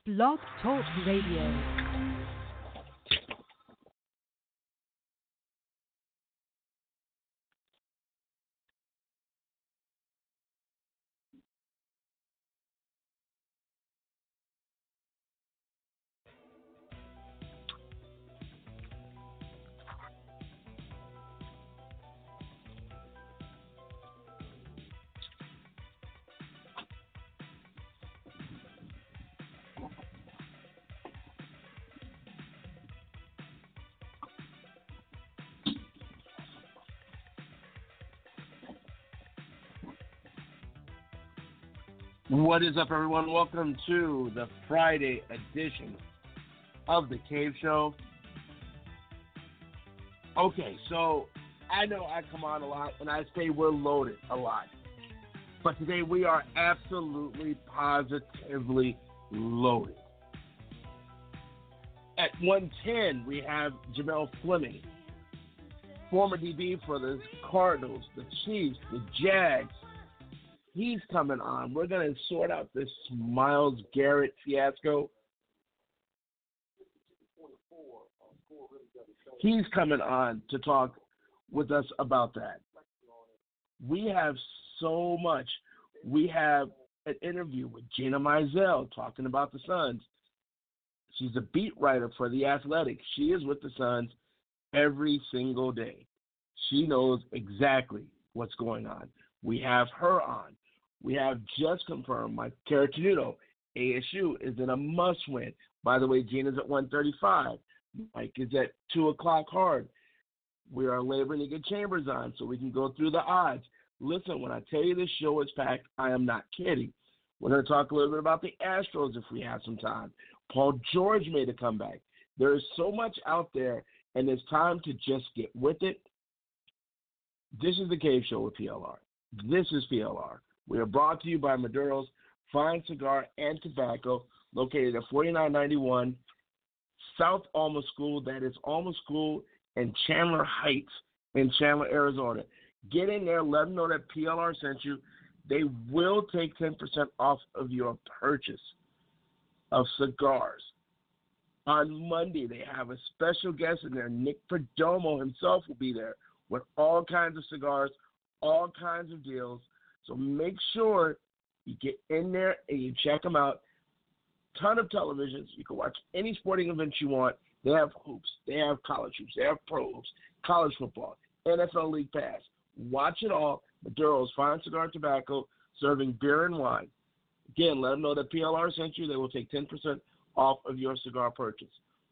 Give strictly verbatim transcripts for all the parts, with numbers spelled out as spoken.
Blog Talk Radio. What is up, everyone? Welcome to the Friday edition of the Cave Show. Okay, so I know I come on a lot and I say we're loaded a lot. But today we are absolutely, positively loaded. At one ten, we have Jamel Fleming, former D B for the Cardinals, the Chiefs, the Jags. He's coming on. We're going to sort out this Myles Garrett fiasco. He's coming on to talk with us about that. We have so much. We have an interview with Gina Mizell talking about the Suns. She's a beat writer for The Athletic. She is with the Suns every single day. She knows exactly what's going on. We have her on. We have just confirmed Mike Caratenuto. A S U is in a must-win. By the way, Gina's at one thirty-five. Mike is at two o'clock hard. We are laboring to get Chambers on so we can go through the odds. Listen, when I tell you this show is packed, I am not kidding. We're going to talk a little bit about the Astros if we have some time. Paul George made a comeback. There is so much out there, and it's time to just get with it. This is the Cave Show with P L R. This is P L R. We are brought to you by Maduro's Fine Cigar and Tobacco, located at forty-nine ninety-one South Alma School. That is Alma School in Chandler Heights in Chandler, Arizona. Get in there. Let them know that P L R sent you. They will take ten percent off of your purchase of cigars. On Monday, they have a special guest in there. Nick Perdomo himself will be there with all kinds of cigars, all kinds of deals. So make sure you get in there and you check them out. Ton of televisions. You can watch any sporting events you want. They have hoops. They have college hoops. They have pro hoops, college football, N F L League Pass. Watch it all. Maduro's Fine Cigar and Tobacco, serving beer and wine. Again, let them know that P L R sent you. They will take ten percent off of your cigar purchase.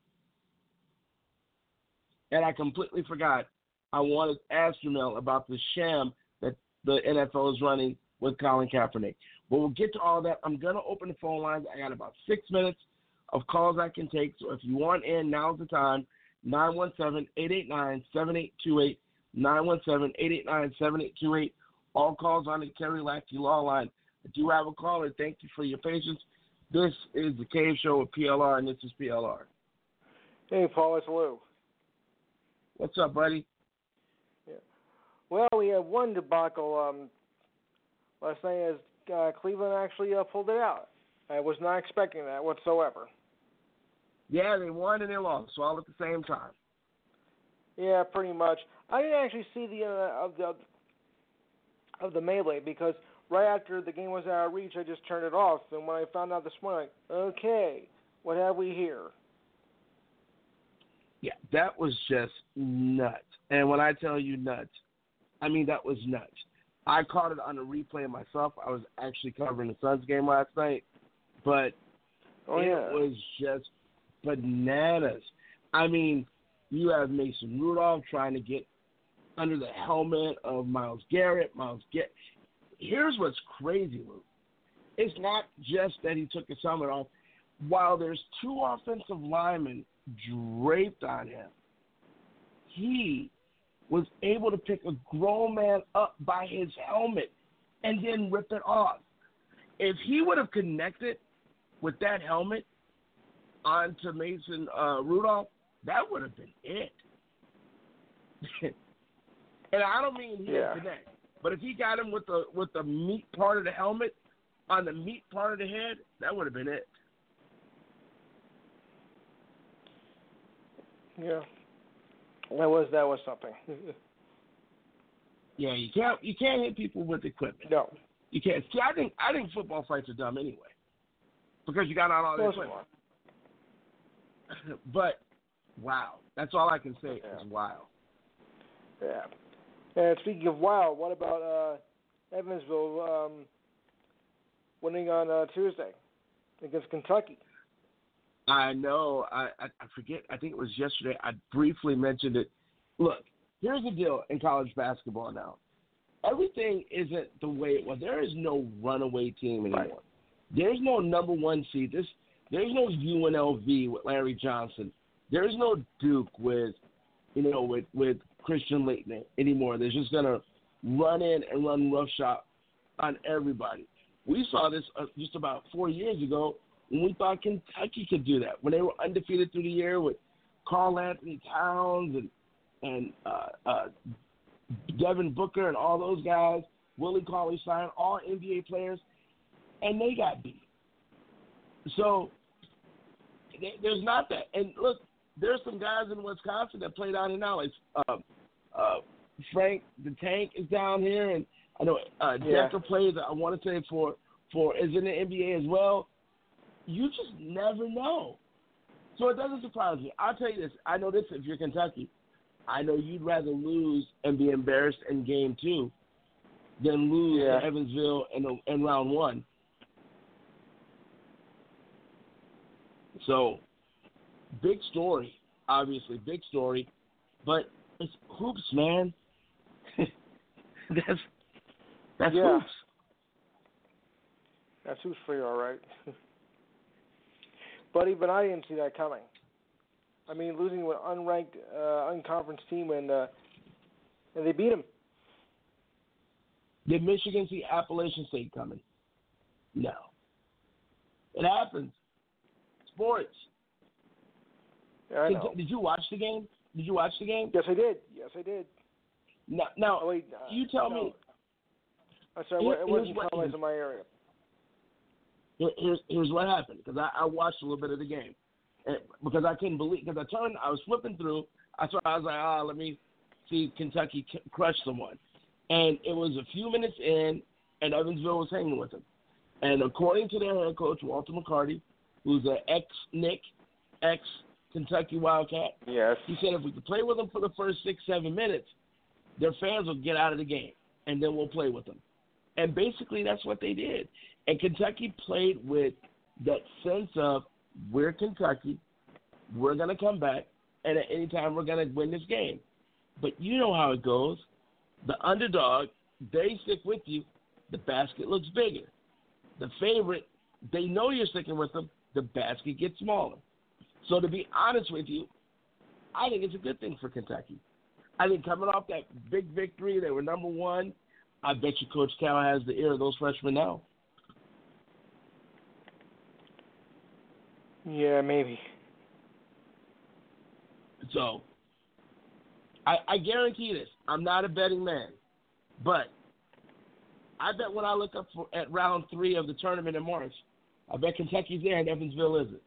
And I completely forgot. I wanted to ask Jamel about the sham that the N F L is running with Colin Kaepernick. But we'll get to all that. I'm going to open the phone lines. I got about six minutes of calls I can take. So if you want in, now's the time. nine one seven, eight eight nine, seven eight two eight. nine one seven, eight eight nine, seven eight two eight. All calls on the Kerry Lackey Law Line. If you have a caller, thank you for your patience. This is the Cave Show with P L R, and this is P L R. Hey, Paul, it's Lou. What's up, buddy? Yeah. Well, we had one debacle um, last night as uh, Cleveland actually uh, pulled it out. I was not expecting that whatsoever. Yeah, they won and they lost, all at the same time. Yeah, pretty much. I didn't actually see the uh, of the of the melee because right after the game was out of reach, I just turned it off. And when I found out this morning, like, okay, what have we here? Yeah, that was just nuts. And when I tell you nuts, I mean that was nuts. I caught it on a replay myself. I was actually covering the Suns game last night, but oh, it yeah. was just bananas. I mean, you have Mason Rudolph trying to get under the helmet of Myles Garrett. Myles Garrett. Here's what's crazy, Luke. It's not just that he took his helmet off. While there's two offensive linemen draped on him, he was able to pick a grown man up by his helmet and then rip it off. If he would have connected with that helmet onto Mason uh, Rudolph, that would have been it. And I don't mean he yeah. didn't connect, but if he got him with the with the meat part of the helmet on the meat part of the head, that would have been it. Yeah. That was that was something. Yeah, you can't you can't hit people with equipment. No. You can't. See, I think I think football fights are dumb anyway, because you got out all the equipment. But wow, that's all I can say. Yeah. Is wow. Yeah. And speaking of wow, what about uh, Evansville um, winning on uh, Tuesday against Kentucky? I know. I, I I forget. I think it was yesterday. I briefly mentioned it. Look, here's the deal in college basketball now. Everything isn't the way it was. There is no runaway team anymore. Right. There's no number one seed. This there's no U N L V with Larry Johnson. There's no Duke with, you know, with with Christian Laettner anymore. They're just gonna run in and run roughshod on everybody. We saw this uh, just about four years ago when we thought Kentucky could do that, when they were undefeated through the year with Karl Anthony Towns and and uh, uh, Devin Booker and all those guys, Willie Cauley-Stein, all N B A players, and they got beat. So they, there's not that. And look, there's some guys in Wisconsin that play down here now. Like uh, uh, Frank the Tank is down here, and I know uh, yeah. Decker plays. I want to say for for is in the N B A as well. You just never know. So it doesn't surprise me. I'll tell you this. I know this if you're Kentucky. I know you'd rather lose and be embarrassed in game two than lose yeah. to Evansville in, in round one. So, big story, obviously, big story. But it's hoops, man. that's that's yeah. hoops. That's hoops for you, all right. Buddy, but I didn't see that coming. I mean, losing to an unranked, uh, unconference team, and uh, and they beat them. Did Michigan see Appalachian State coming? No. It happens. Sports. Yeah, I know. Did, did you watch the game? Did you watch the game? Yes, I did. Yes, I did. Now, now oh, wait, uh, you tell no. me. I'm sorry, Here, it wasn't what, televised in my area. Here, here's, here's what happened, because I, I watched a little bit of the game. And, because I couldn't believe, because I turned, I was flipping through, I saw, I was like, ah, oh, let me see Kentucky c- crush someone. And it was a few minutes in, and Evansville was hanging with them. And according to their head coach, Walter McCarty, who's an ex-Nick, ex-Kentucky Wildcat, yes. he said if we could play with them for the first six, seven minutes, their fans will get out of the game, and then we'll play with them. And basically that's what they did. And Kentucky played with that sense of, we're Kentucky, we're going to come back, and at any time we're going to win this game. But you know how it goes. The underdog, they stick with you, the basket looks bigger. The favorite, they know you're sticking with them, the basket gets smaller. So to be honest with you, I think it's a good thing for Kentucky. I think coming off that big victory, they were number one. I bet you Coach Cal has the ear of those freshmen now. Yeah, maybe. So, I, I guarantee this. I'm not a betting man, but I bet when I look up for, at round three of the tournament in March, I bet Kentucky's there and Evansville isn't.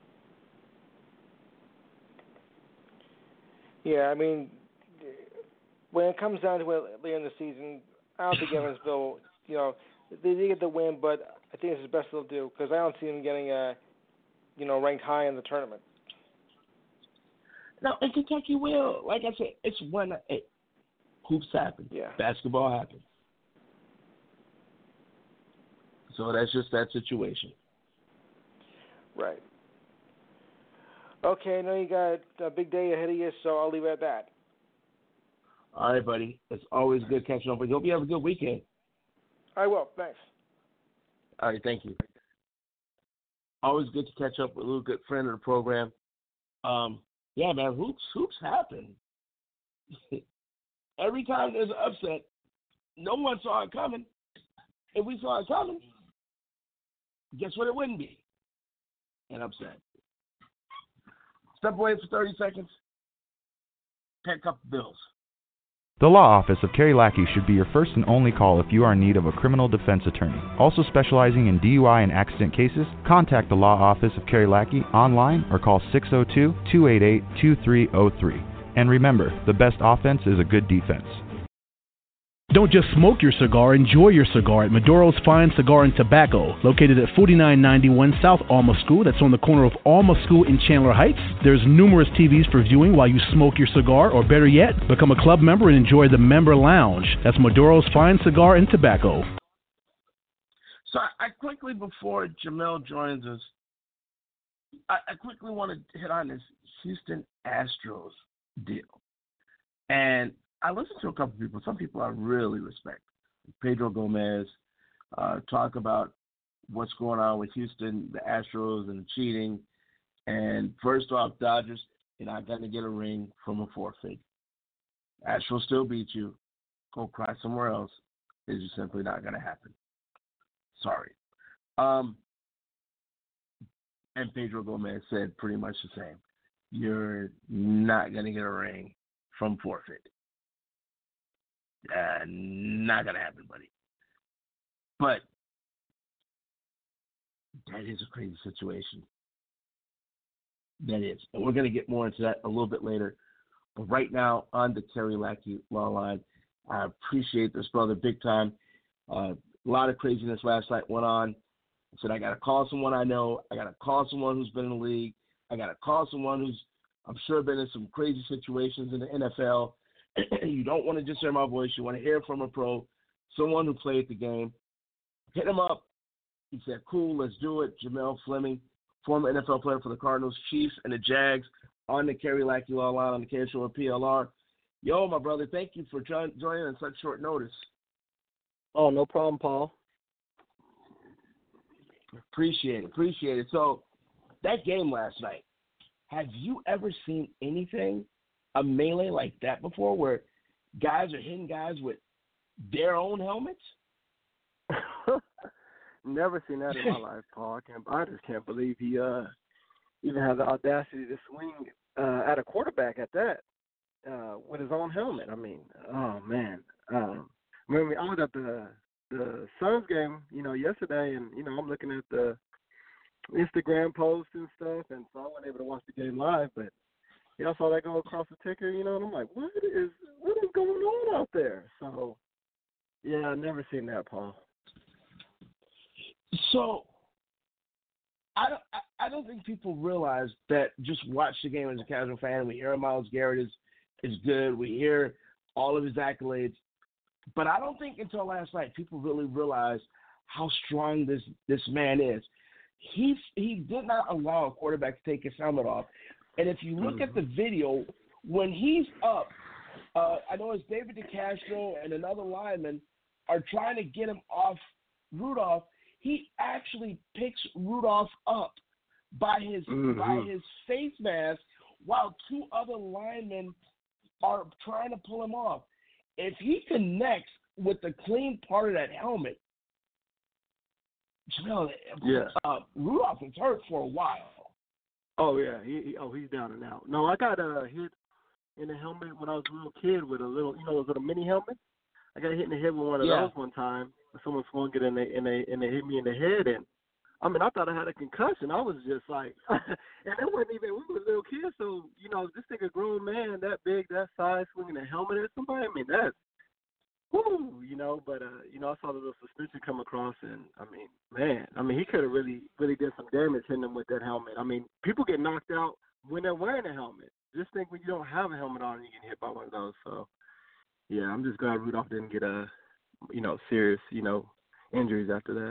Yeah, I mean, when it comes down to it later in the season, I don't think Evansville, you know, they did get the win, but I think it's the best they'll do because I don't see them getting a, you know, ranked high in the tournament. No, and Kentucky will. Like I said, it's one. Hey, hoops happen. Yeah. Basketball happens. So that's just that situation. Right. Okay, I know you got a big day ahead of you, so I'll leave it at that. All right, buddy. It's always good catching up with you. Hope you have a good weekend. I will. Thanks. All right, thank you. Always good to catch up with a little good friend of the program. Um, yeah, man, hoops, hoops happen. Every time there's an upset, no one saw it coming. If we saw it coming, guess what it wouldn't be? An upset. Step away for thirty seconds. Pay a couple bills. The Law Office of Kerry Lackey should be your first and only call if you are in need of a criminal defense attorney. Also specializing in D U I and accident cases, contact the Law Office of Kerry Lackey online or call six oh two, two eight eight, two three oh three. And remember, the best offense is a good defense. Don't just smoke your cigar, enjoy your cigar at Maduro's Fine Cigar and Tobacco, located at forty-nine ninety-one South Alma School. That's on the corner of Alma School and Chandler Heights. There's numerous T Vs for viewing while you smoke your cigar, or better yet, become a club member and enjoy the member lounge. That's Maduro's Fine Cigar and Tobacco. So I, I quickly, before Jamel joins us, I, I quickly want to hit on this Houston Astros deal. And I listened to a couple people. Some people I really respect. Pedro Gomez uh, talk about what's going on with Houston, the Astros, and the cheating. And first off, Dodgers, you're not going to get a ring from a forfeit. Astros still beat you. Go cry somewhere else. It's just simply not going to happen. Sorry. Um, and Pedro Gomez said pretty much the same. You're not going to get a ring from forfeit. Uh, not going to happen, buddy. But that is a crazy situation. That is. And we're going to get more into that a little bit later. But right now, on the Kerry Lackey Law Line, I appreciate this brother big time. Uh, a lot of craziness last night went on. I said, I got to call someone I know. I got to call someone who's been in the league. I got to call someone who's, I'm sure, been in some crazy situations in the N F L. You don't want to just hear my voice. You want to hear from a pro, someone who played the game. Hit him up. He said, cool, let's do it. Jamel Fleming, former N F L player for the Cardinals, Chiefs, and the Jags, on the Kerry Lackey Law Line on the K S Show and P L R. Yo, my brother, thank you for jo- joining on such short notice. Oh, no problem, Paul. Appreciate it. Appreciate it. So, that game last night, have you ever seen anything, a melee like that before, where guys are hitting guys with their own helmets? Never seen that in my life, Paul. I can't. I just can't believe he uh, even had the audacity to swing uh, at a quarterback at that uh, with his own helmet. I mean, oh man. Um, I mean, I was at the the Suns game, you know, yesterday, and you know, I'm looking at the Instagram posts and stuff, and so I wasn't able to watch the game live, but yeah, I saw that go across the ticker, you know, and I'm like, what is what is going on out there? So, yeah, I've never seen that, Paul. So, I don't, I don't think people realize that just watch the game as a casual fan. We hear Myles Garrett is, is good. We hear all of his accolades. But I don't think until last night people really realized how strong this, this man is. He, he did not allow a quarterback to take his helmet off. And if you look mm-hmm. at the video, when he's up, uh, I know it's David DeCastro and another lineman are trying to get him off Rudolph. He actually picks Rudolph up by his mm-hmm. by his face mask while two other linemen are trying to pull him off. If he connects with the clean part of that helmet, you know, yeah. uh, Rudolph was hurt for a while. Oh yeah, he, he oh he's down and out. No, I got uh, hit in the helmet when I was a little kid with a little, you know, those little mini helmets. I got hit in the head with one of yeah. those one time. Someone swung it and they and they and they hit me in the head, and I mean I thought I had a concussion. I was just like, and it wasn't even we were little kids, so you know this thing a grown man that big, that size, swinging a helmet at somebody. I mean that's, whoo, you know. But uh, you know I saw the little suspension come across, and I mean man, I mean he could have really really did some damage hitting him with that helmet. I mean people get knocked out when they're wearing a helmet. Just think when you don't have a helmet on, you get hit by one of those. So yeah, I'm just glad Rudolph didn't get a. you know, serious, you know, injuries after that.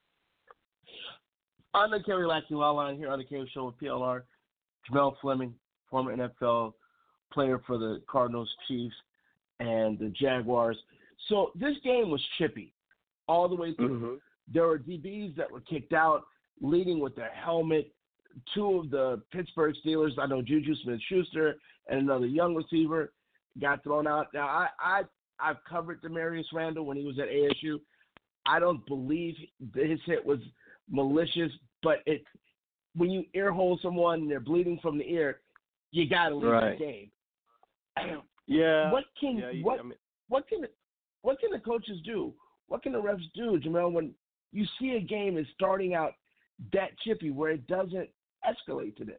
On the Kerry Lackey Law Line here on the K Show with P L R, Jamel Fleming, former N F L player for the Cardinals, Chiefs, and the Jaguars. So this game was chippy all the way through. Mm-hmm. There were D Bs that were kicked out, leading with their helmet. Two of the Pittsburgh Steelers, I know Juju Smith-Schuster and another young receiver, got thrown out. Now, I, I I've covered Demarius Randall when he was at A S U. I don't believe his hit was malicious, but it when you ear hole someone and they're bleeding from the ear, you got to leave right. the game. Yeah. What can yeah, you, what I mean, what can what can the coaches do? What can the refs do, Jamel, when you see a game is starting out that chippy where it doesn't escalate to this?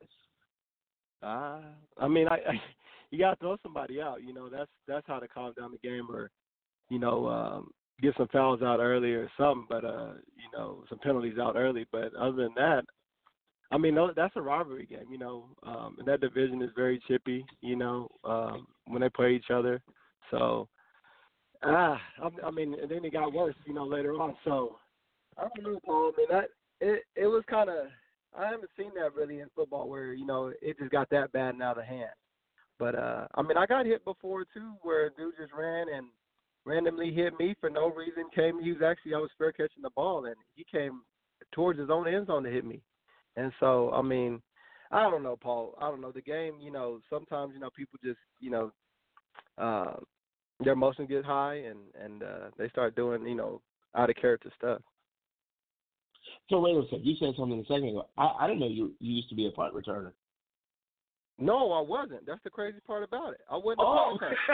Uh, I mean, I, I you got to throw somebody out. You know, that's that's how to calm down the game, or you know, um, get some fouls out early or something. But uh, you know, some penalties out early. But other than that, I mean, that's a rivalry game. You know, um, and that division is very chippy. You know, um, when they play each other. So, ah, I, I mean, and then it got worse. You know, later on. So, I don't know, Paul. I mean, that it it was kind of. I haven't seen that really in football where, you know, it just got that bad and out of hand. But, uh, I mean, I got hit before, too, where a dude just ran and randomly hit me for no reason. Came, he was actually, I was fair catching the ball, and he came towards his own end zone to hit me. And so, I mean, I don't know, Paul. I don't know. The game, you know, sometimes, you know, people just, you know, uh, their emotions get high and, and uh, they start doing, you know, out-of-character stuff. So wait a second. You said something a second ago. I, I didn't know you, you used to be a punt returner. No, I wasn't. That's the crazy part about it. I wasn't a oh. punt returner.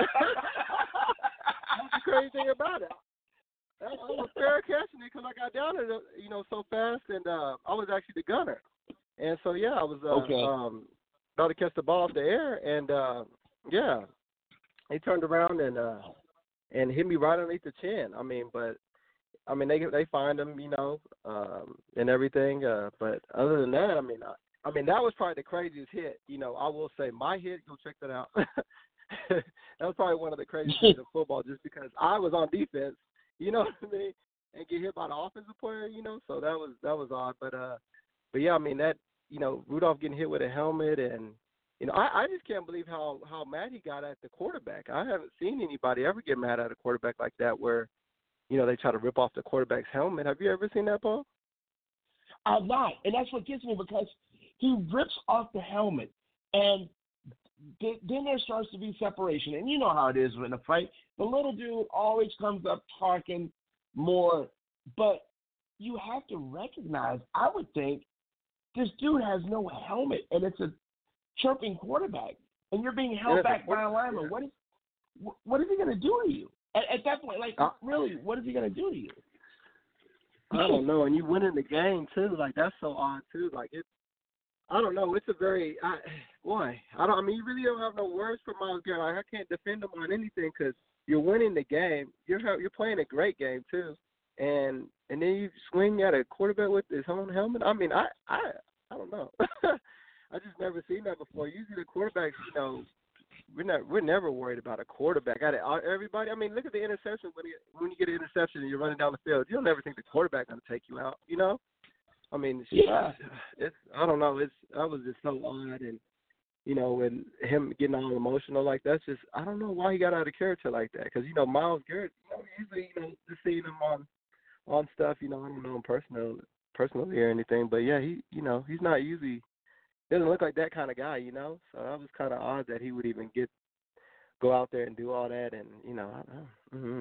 That's the crazy thing about it. I, I was fair catching it because I got down there, you know, so fast, and uh, I was actually the gunner. And so, yeah, I was uh, okay. um, about to catch the ball off the air, and, uh, yeah, he turned around and uh, and hit me right underneath the chin. I mean, but I mean, they they find him, you know, um, and everything. Uh, but other than that, I mean, I, I mean, that was probably the craziest hit. You know, I will say my hit. Go check that out. That was probably one of the craziest hits in football, just because I was on defense. You know what I mean? And get hit by the offensive player. You know, so that was that was odd. But uh, but yeah, I mean that. You know, Rudolph getting hit with a helmet, and you know, I, I just can't believe how how mad he got at the quarterback. I haven't seen anybody ever get mad at a quarterback like that, where you know, they try to rip off the quarterback's helmet. Have you ever seen that, Paul? I've not. And that's what gets me, because he rips off the helmet, and th- then there starts to be separation. And you know how it is in a fight. The little dude always comes up talking more. But you have to recognize, I would think, this dude has no helmet, and it's a chirping quarterback. And you're being held back by a lineman. Yeah. What is, what is he going to do to you? At, at that point, like, uh, really, what is he going to do to you? I don't know. And you win in the game, too. Like, that's so odd, too. Like, it's, I don't know. It's a very, I, boy, I don't, I mean, you really don't have no words for Myles Garrett. Like, I can't defend him on anything because you're winning the game. You're you're playing a great game, too. And and then you swing at a quarterback with his own helmet. I mean, I, I, I don't know. I just never seen that before. Usually the quarterbacks, you know, We're not. We're never worried about a quarterback. I, everybody. I mean, look at the interception. When you when you get an interception and you're running down the field, you'll never think the quarterback going to take you out. You know. I mean, it's, yeah. It's. I don't know. It's. I was just so odd, and you know, and him getting all emotional like that's just. I don't know why he got out of character like that. Because you know, Myles Garrett. You know, usually, you know, just seeing him on, on stuff. You know, I don't know him personal, personally or anything, but yeah, he. You know, he's not usually. Doesn't look like that kind of guy, you know. So that was kind of odd that he would even get go out there and do all that, and you know. I don't know. Mm-hmm.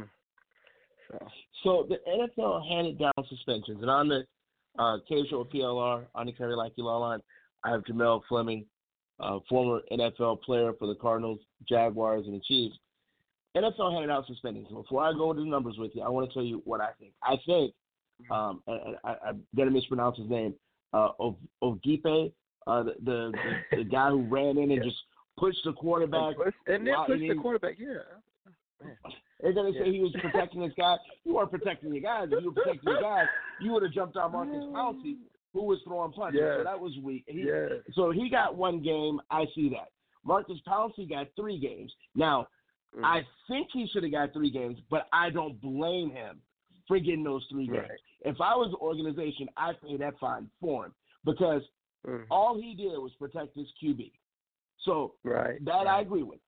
So, so the N F L handed down suspensions, and on the uh, K Show P L R on the Kerry Lackey Law Line, I have Jamel Fleming, uh, former N F L player for the Cardinals, Jaguars, and the Chiefs. N F L handed out suspensions. Before I go into the numbers with you, I want to tell you what I think. I think um, I, I, I'm going to mispronounce his name, uh, Ogipe. Uh, the, the, the the guy who ran in and yeah. just pushed the quarterback. And, push, and then pushed the quarterback, yeah. Man. They're going to yeah. say he was protecting his guy. You weren't protecting your guys. If you were protecting your guys, you would have jumped on Marcus Pouncey, who was throwing punches. Yeah. So that was weak. He, yeah. So he got one game. I see that. Marcus Pouncey got three games. Now, mm. I think he should have got three games, but I don't blame him for getting those three games. Right. If I was the organization, I'd pay that fine for him because – Mm-hmm. all he did was protect his Q B. So right, that right. I agree with.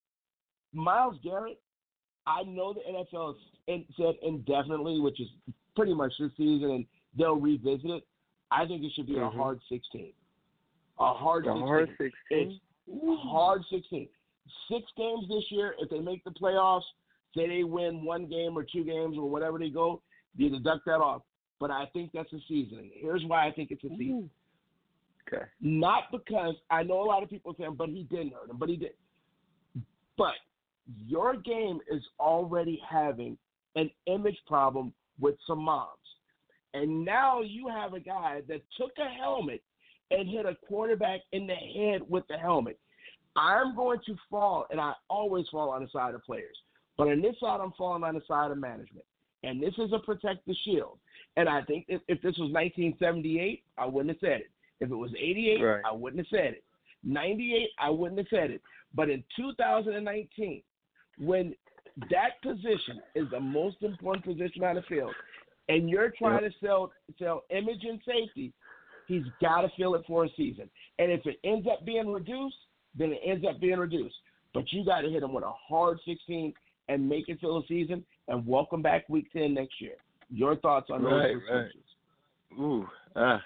Myles Garrett, I know the N F L has said indefinitely, which is pretty much this season, and they'll revisit it. I think it should be mm-hmm. a hard sixteen. A hard a sixteen. hard sixteen? It's hard sixteen. Six games this year, if they make the playoffs, say they win one game or two games or whatever they go, you deduct that off. But I think that's a season. And here's why I think it's a season. Okay. Not because I know a lot of people saying, but he didn't hurt him, but he did. But your game is already having an image problem with some moms. And now you have a guy that took a helmet and hit a quarterback in the head with the helmet. I'm going to fall, and I always fall on the side of players. But on this side, I'm falling on the side of management. And this is a protect the shield. And I think if, if this was nineteen seventy-eight, I wouldn't have said it. If it was eighty-eight, right. I wouldn't have said it. ninety-eight, I wouldn't have said it. But in two thousand nineteen, when that position is the most important position on the field, and you're trying yep. to sell sell image and safety, he's got to fill it for a season. And if it ends up being reduced, then it ends up being reduced. But you got to hit him with a hard sixteen and make it fill a season and welcome back week ten next year. Your thoughts on right, those right. Ooh, ah.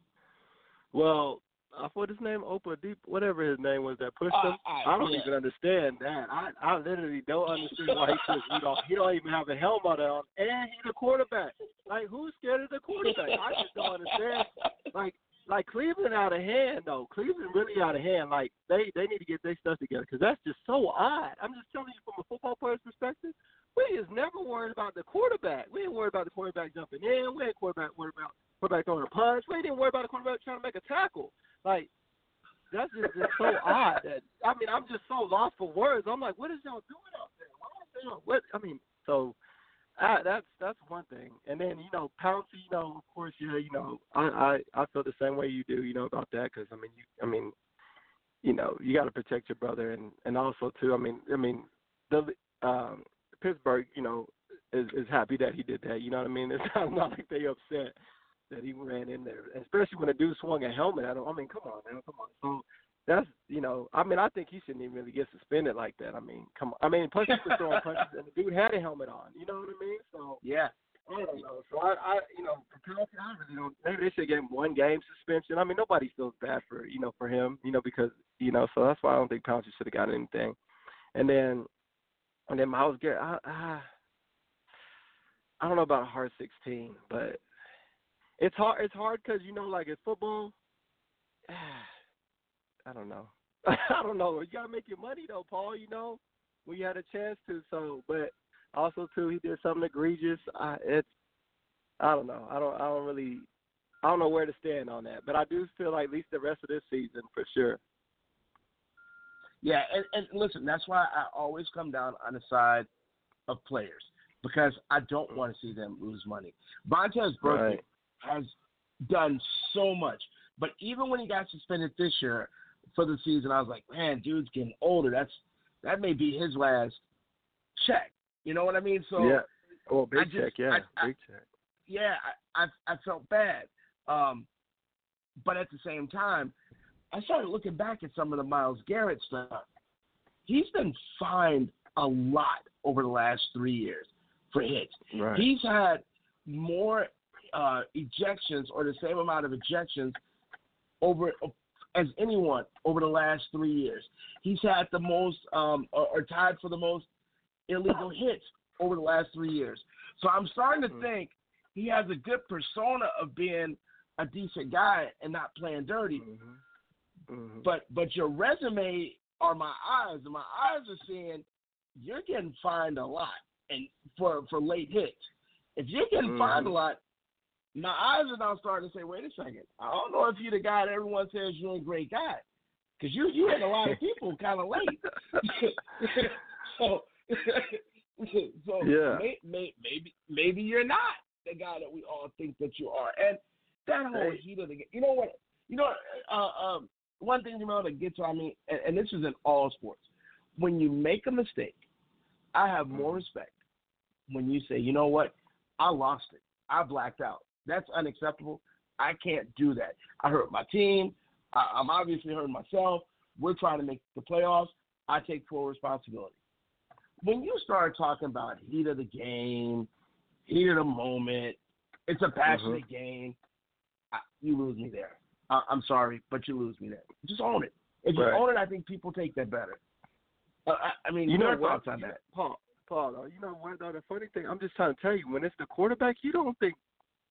Well, I thought his name Oprah Deep, whatever his name was that pushed him. Uh, I, I don't yeah. even understand that. I, I literally don't understand why he pushed Rudolph. He don't even have a helmet on, and he's a quarterback. Like, who's scared of the quarterback? I just don't understand. Like, like Cleveland out of hand, though. Cleveland really out of hand. Like, they, they need to get their stuff together because that's just so odd. I'm just telling you from a football player's perspective, we is never worried about the quarterback. We ain't worried about the quarterback jumping in. We ain't quarterback worried about quarterback throwing a punch. We ain't worried about the quarterback trying to make a tackle. Like, that's just, just so odd. That I mean, I'm just so lost for words. I'm like, what is y'all doing out there? Why is y'all, what? I mean, so I, that's that's one thing. And then you know, Pouncey, you know, of course, yeah, you know, I I, I feel the same way you do, you know, about that because I mean, you, I mean, you know, you got to protect your brother, and, and also too, I mean, I mean, the um, Pittsburgh, you know, is is happy that he did that. You know what I mean? It's not, not like they upset that he ran in there, especially when a dude swung a helmet at him. I mean, come on, man, come on. So that's, you know, I mean, I think he shouldn't even really get suspended like that. I mean, come on. I mean, plus he was throwing punches, and the dude had a helmet on. You know what I mean? So yeah, I don't know. So I, I you know, for Pouncey, I really don't. Maybe they should give him one game suspension. I mean, nobody feels bad for you know for him, you know, because you know. So that's why I don't think Pouncey should have got anything. And then, and then Myles Garrett. I, I, I don't know about a hard sixteen, but. It's hard. It's hard because you know, like in football, I don't know. I don't know. You gotta make your money though, Paul. You know, when you had a chance to. So, but also too, he did something egregious. I, it's. I don't know. I don't. I don't really. I don't know where to stand on that. But I do feel like at least the rest of this season for sure. Yeah, and, and listen, that's why I always come down on the side of players because I don't want to see them lose money. Vontaze Burfict Right. has done so much. But even when he got suspended this year for the season, I was like, man, dude's getting older. That's that may be his last check. You know what I mean? So yeah. Oh, big I just, check, yeah. I, big I, check. Yeah, I, I I felt bad. Um, but at the same time, I started looking back at some of the Myles Garrett stuff. He's been fined a lot over the last three years for hits. Right. He's had more Uh, ejections or the same amount of ejections over as anyone over the last three years. He's had the most um, or, or tied for the most illegal hits over the last three years. So I'm starting to mm-hmm. think he has a good persona of being a decent guy and not playing dirty. Mm-hmm. Mm-hmm. But but your resume are my eyes, and my eyes are seeing you're getting fined a lot and for for late hits. If you're getting mm-hmm. fined a lot, my eyes are now starting to say, wait a second. I don't know if you're the guy that everyone says you're a great guy. Because you, you hit a lot of people kind of late. so, so yeah. may, may, maybe maybe you're not the guy that we all think that you are. And that whole hey. heat of the game. You know what? You know, uh, um, one thing, you know, that gets on me, and, and this is in all sports. When you make a mistake, I have more respect when you say, you know what? I lost it. I blacked out. That's unacceptable. I can't do that. I hurt my team. I, I'm obviously hurting myself. We're trying to make the playoffs. I take full responsibility. When you start talking about heat of the game, heat of the moment, it's a passionate mm-hmm. game, I, you lose me there. I, I'm sorry, but you lose me there. Just own it. If you right. own it, I think people take that better. Uh, I, I mean, you know your what? thoughts on you, that? Paul, Paul, though, you know what, though, the funny thing, I'm just trying to tell you, when it's the quarterback, you don't think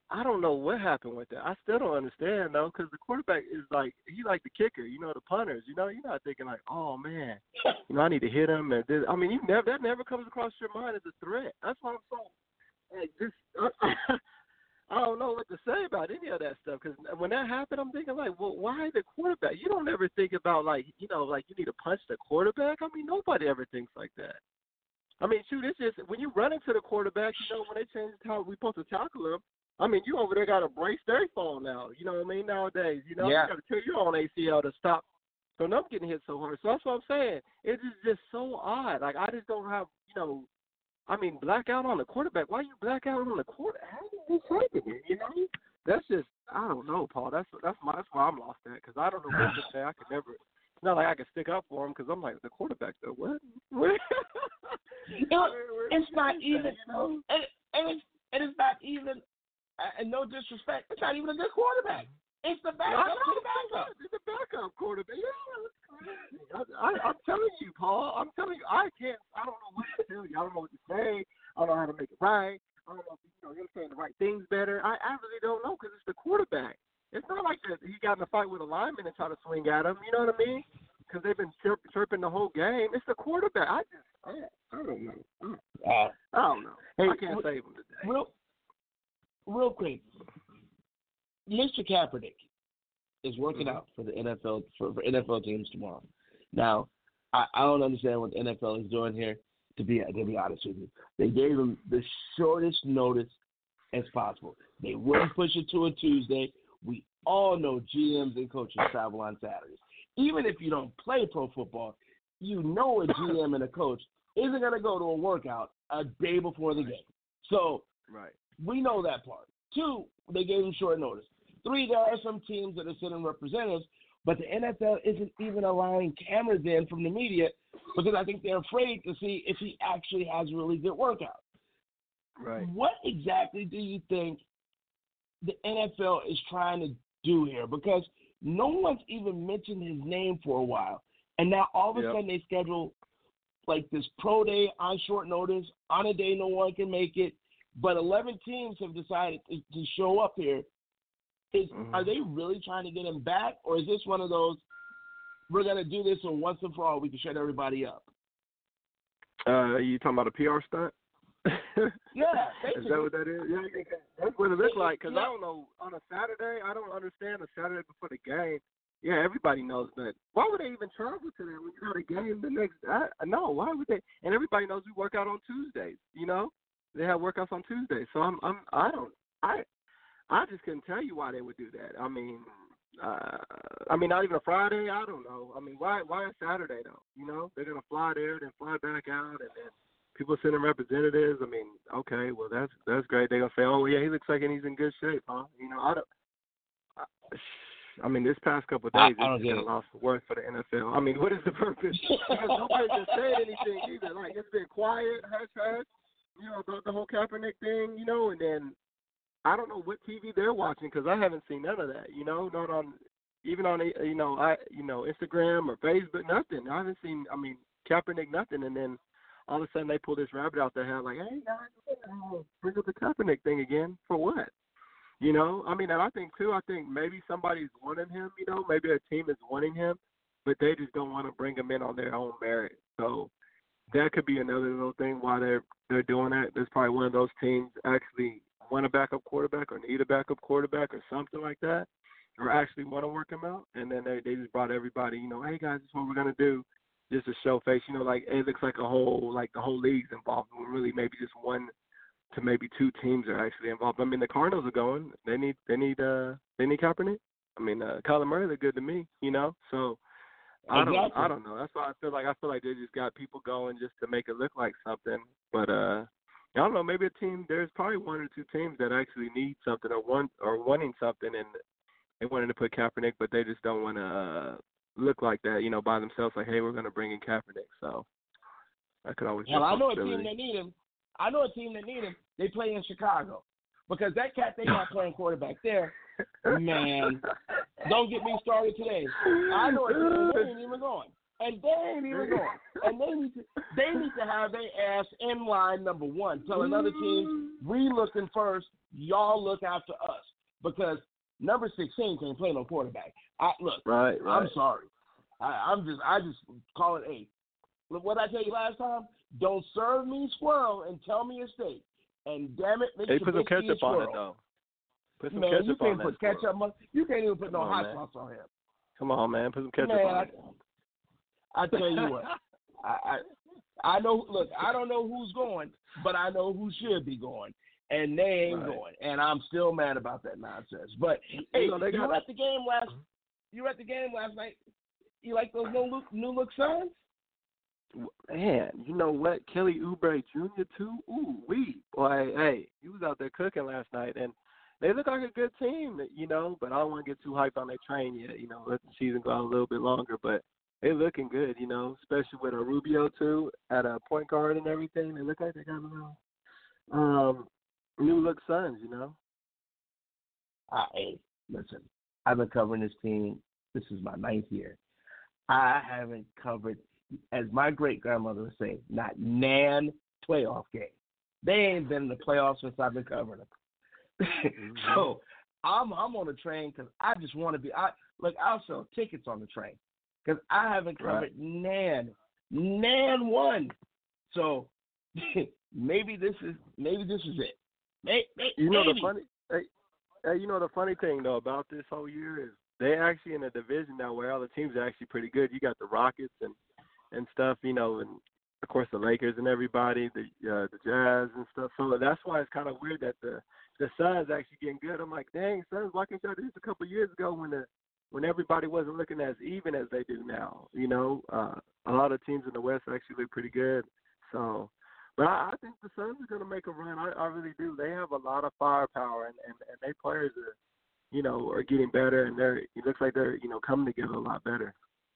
I don't know what happened with that. I still don't understand though, because the quarterback is like he like the kicker, you know, the punters. You know, you're not thinking like, oh man, you know, I need to hit him. And this. I mean, you never that never comes across your mind as a threat. That's why I'm so like just. I, I don't know what to say about any of that stuff, because when that happened, I'm thinking like, well, why the quarterback? You don't ever think about like, you know, like you need to punch the quarterback. I mean, nobody ever thinks like that. I mean, shoot, it's just when you run into the quarterback, you know, when they change how we supposed to tackle him. I mean, you over there got to brace their phone now. You know what I mean? Nowadays, you know, yeah. you got to tell your own A C L to stop from them getting hit so hard. So that's what I'm saying. It is just so odd. Like I just don't have, you know, I mean, black out on the quarterback. Why you black out on the quarterback? How did this happen? You know, that's just I don't know, Paul. That's that's my that's why I'm lost at, because I don't know what to say. I could never. It's not like I can stick up for him, because I'm like the quarterback though. What? What? You know, it's not even. You know? and, and it's and it's not even. And no disrespect, it's not even a good quarterback. It's the backup. Yeah, it's the backup. It's the backup quarterback. Yeah, I, I, I'm telling you, Paul. I'm telling you, I can't. I don't know what to tell you. I don't know what to say. I don't know how to make it right. I don't know if you know you're saying the right things better. I, I really don't know, because it's the quarterback. It's not like that. He got in a fight with a lineman and tried to swing at him. You know what I mean? Because they've been chirp, chirping the whole game. It's the quarterback. I just, I, I don't know. Uh, I don't know. Hey, I can't save him today. Real, real quick, Mister Kaepernick is working mm-hmm. out for the N F L for, for N F L teams tomorrow. Now, I, I don't understand what the N F L is doing here. To be to be honest with you, they gave him the shortest notice as possible. They wouldn't push it to a Tuesday. We all know G Ms and coaches travel on Saturdays. Even if you don't play pro football, you know a G M and a coach isn't going to go to a workout a day before the game. So right. we know that part. Two, they gave him short notice. Three, there are some teams that are sending representatives, but the N F L isn't even allowing cameras in from the media because I think they're afraid to see if he actually has a really good workout. Right. What exactly do you think the N F L is trying to do here? Because no one's even mentioned his name for a while, and now all of a yep. sudden they schedule like this pro day on short notice on a day no one can make it, but eleven teams have decided to, to show up here. Is, mm-hmm. Are they really trying to get him back, or is this one of those, we're going to do this so once and for all we can shut everybody up? Uh, you talking about a P R stunt? Yeah. Is that what that is? Yeah, that's what it looks like, because yeah. I don't know, on a Saturday, I don't understand a Saturday before the game. Yeah, everybody knows that. Why would they even travel to that when you got a game the next I, No, why would they? And everybody knows we work out on Tuesdays, you know? They have workouts on Tuesdays. So I'm, I'm, I don't, I, I just couldn't tell you why they would do that. I mean, uh, I mean, not even a Friday. I don't know. I mean, why, why a Saturday though? You know, they're gonna fly there, then fly back out, and then people sending representatives. I mean, okay, well that's that's great. They're gonna say, oh yeah, he looks like he's in good shape, huh? You know, I don't. I, I mean, this past couple of days, it's been a loss of worth for the N F L. I mean, what is the purpose? Because nobody just said anything either. Like, it's been quiet, hush, hush, you know, about the whole Kaepernick thing, you know, and then I don't know what T V they're watching, because I haven't seen none of that, you know, not on, even on, you know, I, you know, Instagram or Facebook, nothing. I haven't seen, I mean, Kaepernick, nothing, and then all of a sudden they pull this rabbit out their hat like, hey, guys, bring up the Kaepernick thing again. For what? You know, I mean, and I think, too, I think maybe somebody's wanting him, you know, maybe a team is wanting him, but they just don't want to bring him in on their own merit. So that could be another little thing why they're they're doing that. There's probably one of those teams actually want a backup quarterback or need a backup quarterback or something like that, or actually want to work him out, and then they, they just brought everybody, you know, hey, guys, this is what we're going to do, just to show face. You know, like, it looks like a whole, like the whole league's involved, when really maybe just one to maybe two teams are actually involved. I mean, the Cardinals are going. They need, they need, uh, they need Kaepernick. I mean, uh, Kyler Murray, they're good to me, you know. So I don't, exactly. I don't know. That's why I feel like I feel like they just got people going just to make it look like something. But uh, I don't know. Maybe a team. There's probably one or two teams that actually need something or want or wanting something, and they wanted to put Kaepernick, but they just don't want to uh, look like that, you know, by themselves. Like, hey, we're going to bring in Kaepernick. So that could always. Well, I know a team that need him. I know a team that need him. They play in Chicago, because that cat they got playing quarterback there, man. Don't get me started today. I know a team they ain't even going, and they ain't even going, and they need to they need to have their ass in line number one. Tell another team We looking first. Y'all look after us because number sixteen can't play no quarterback. I look. Right, right. I'm sorry. I, I'm just. I just call it eight. Look, what I tell you last time? Don't serve me squirrel and tell me a steak. And damn it, make They sure put some ketchup on it though. Put some man, ketchup you can't on that put squirrel. ketchup on. You can't even put Come no on, hot man. sauce on him. Come on, man. Put some ketchup Man, on I, it. I tell you what. I, I I know. Look, I don't know who's going, but I know who should be going, and they ain't Right. going. And I'm still mad about that nonsense. But hey, You know, they you got- were at the game last. You were at the game last night. You like those new look, new look Suns? Man, you know what? Kelly Oubre Junior too. Ooh, wee. Boy, hey, he was out there cooking last night, and they look like a good team, you know. But I don't want to get too hyped on their train yet. You know, let the season go out a little bit longer. But they looking good, you know, especially with a Rubio too at a point guard and everything. They look like they got a little um, new look Suns, you know. Uh, hey, listen, I've been covering this team. This is my ninth year. I haven't covered, as my great grandmother would say, not nan playoff game. They ain't been in the playoffs since I've been covering them. Mm-hmm. So I'm I'm on the train because I just want to be. I look. I'll sell tickets on the train because I haven't covered Right. nan nan one. So maybe this is maybe this is it. May, may, You know maybe. the funny, hey, hey, you know the funny thing though about this whole year is they actually in a division now where all the teams are actually pretty good. You got the Rockets and and stuff, you know, and of course the Lakers and everybody, the uh, the Jazz and stuff. So that's why it's kind of weird that the the Suns actually getting good. I'm like, dang, Suns, why can't y'all do this a couple of years ago when the when everybody wasn't looking as even as they do now? You know, uh, a lot of teams in the West actually look pretty good. So, but I, I think the Suns are going to make a run. I, I really do. They have a lot of firepower, and, and, and their players are, you know, are getting better, and they're it looks like they're you know coming together a lot better.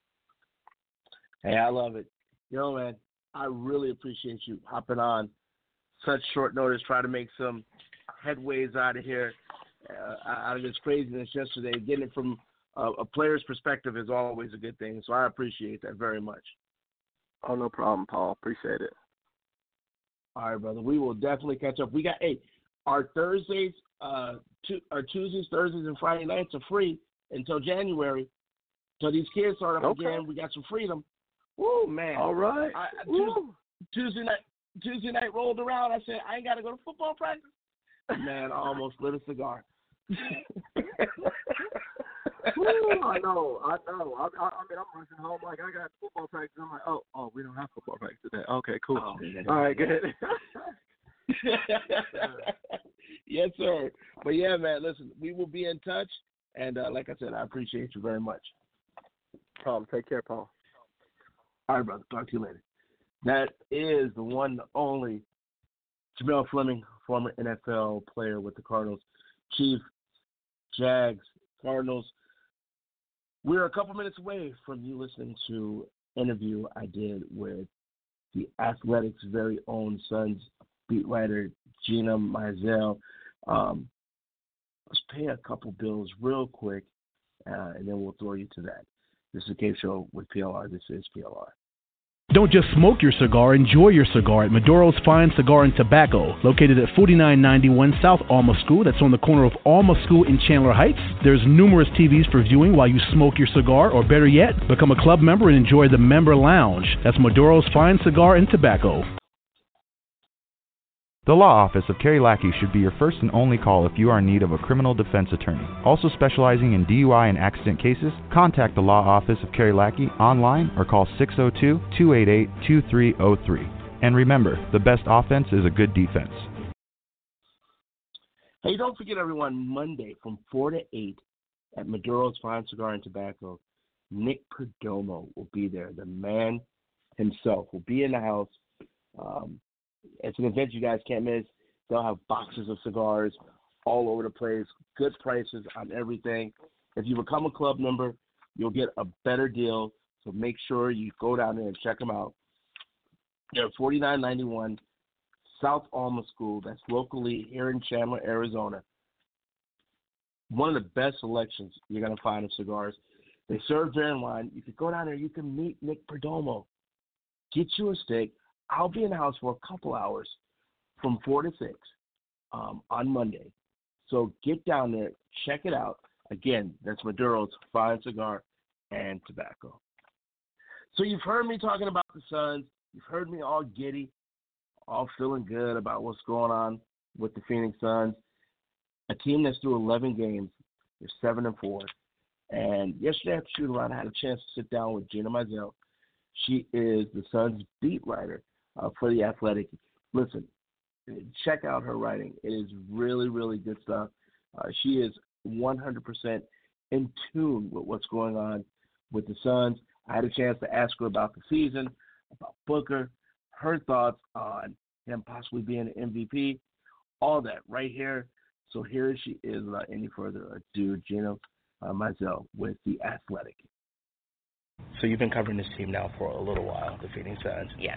Hey, I love it. You know, man, I really appreciate you hopping on such short notice, trying to make some headways out of here, uh, out of this craziness yesterday. Getting it from uh, a player's perspective is always a good thing, so I appreciate that very much. Oh, no problem, Paul. Appreciate it. All right, brother. We will definitely catch up. We got, hey, our Thursdays, uh, tu- our Tuesdays, Thursdays, and Friday nights are free until January. Until these kids start up Okay. again, we got some freedom. Woo, man. All right. I, I, Tuesday, Tuesday night Tuesday night rolled around. I said, I ain't got to go to football practice. Man, I almost lit a cigar. Ooh, I know, I know. I, I, I mean, I'm rushing home like I got football practice. I'm like, oh, oh, we don't have football practice today. Okay, cool. Oh, yeah. All right, good. Yes, sir. But yeah, man, listen, we will be in touch. And uh, like I said, I appreciate you very much. Tom, take care, Paul. All right, brother. Talk to you later. That is the one, the only Jamel Fleming, former N F L player with the Cardinals, Chief, Jags, Cardinals. We're a couple minutes away from you listening to an interview I did with the Athletics' very own Suns beat writer, Gina Mizell. Um, let's pay a couple bills real quick, uh, and then we'll throw you to that. This is the Cave Show with P L R. This is P L R. Don't just smoke your cigar, enjoy your cigar at Maduro's Fine Cigar and Tobacco, located at forty-nine ninety-one South Alma School. That's on the corner of Alma School in Chandler Heights. There's numerous T Vs for viewing while you smoke your cigar, or better yet, become a club member and enjoy the member lounge. That's Maduro's Fine Cigar and Tobacco. The law office of Kerry Lackey should be your first and only call if you are in need of a criminal defense attorney. Also specializing in D U I and accident cases, contact the law office of Kerry Lackey online or call six oh two, two eight eight, two three oh three. And remember, the best offense is a good defense. Hey, don't forget, everyone, Monday from four to eight at Maduro's Fine Cigar and Tobacco, Nick Perdomo will be there. The man himself will be in the house. Um, it's an event you guys can't miss. They'll have boxes of cigars all over the place, good prices on everything. If you become a club member, you'll get a better deal, so make sure you go down there and check them out. They're forty-nine ninety-one South Alma School. That's locally here in Chandler, Arizona. One of the best selections you're going to find of cigars. They serve beer and wine. You can go down there. You can meet Nick Perdomo. Get you a steak. I'll be in the house for a couple hours from four to six. um, on Monday. So get down there, check it out. Again, that's Maduro's Fine Cigar and Tobacco. So you've heard me talking about the Suns. You've heard me all giddy, all feeling good about what's going on with the Phoenix Suns. A team that's through eleven games. They're seven and four. And yesterday at the shoot around, I had a chance to sit down with Gina Mizell. She is the Suns beat writer uh, for The Athletic. Listen, check out her writing. It is really, really good stuff. Uh, she is one hundred percent in tune with what's going on with the Suns. I had a chance to ask her about the season, about Booker, her thoughts on him possibly being an M V P, all that right here. So here she is, without any further ado, Gina uh, Mizell with The Athletic. So you've been covering this team now for a little while, the Phoenix Suns. Yes.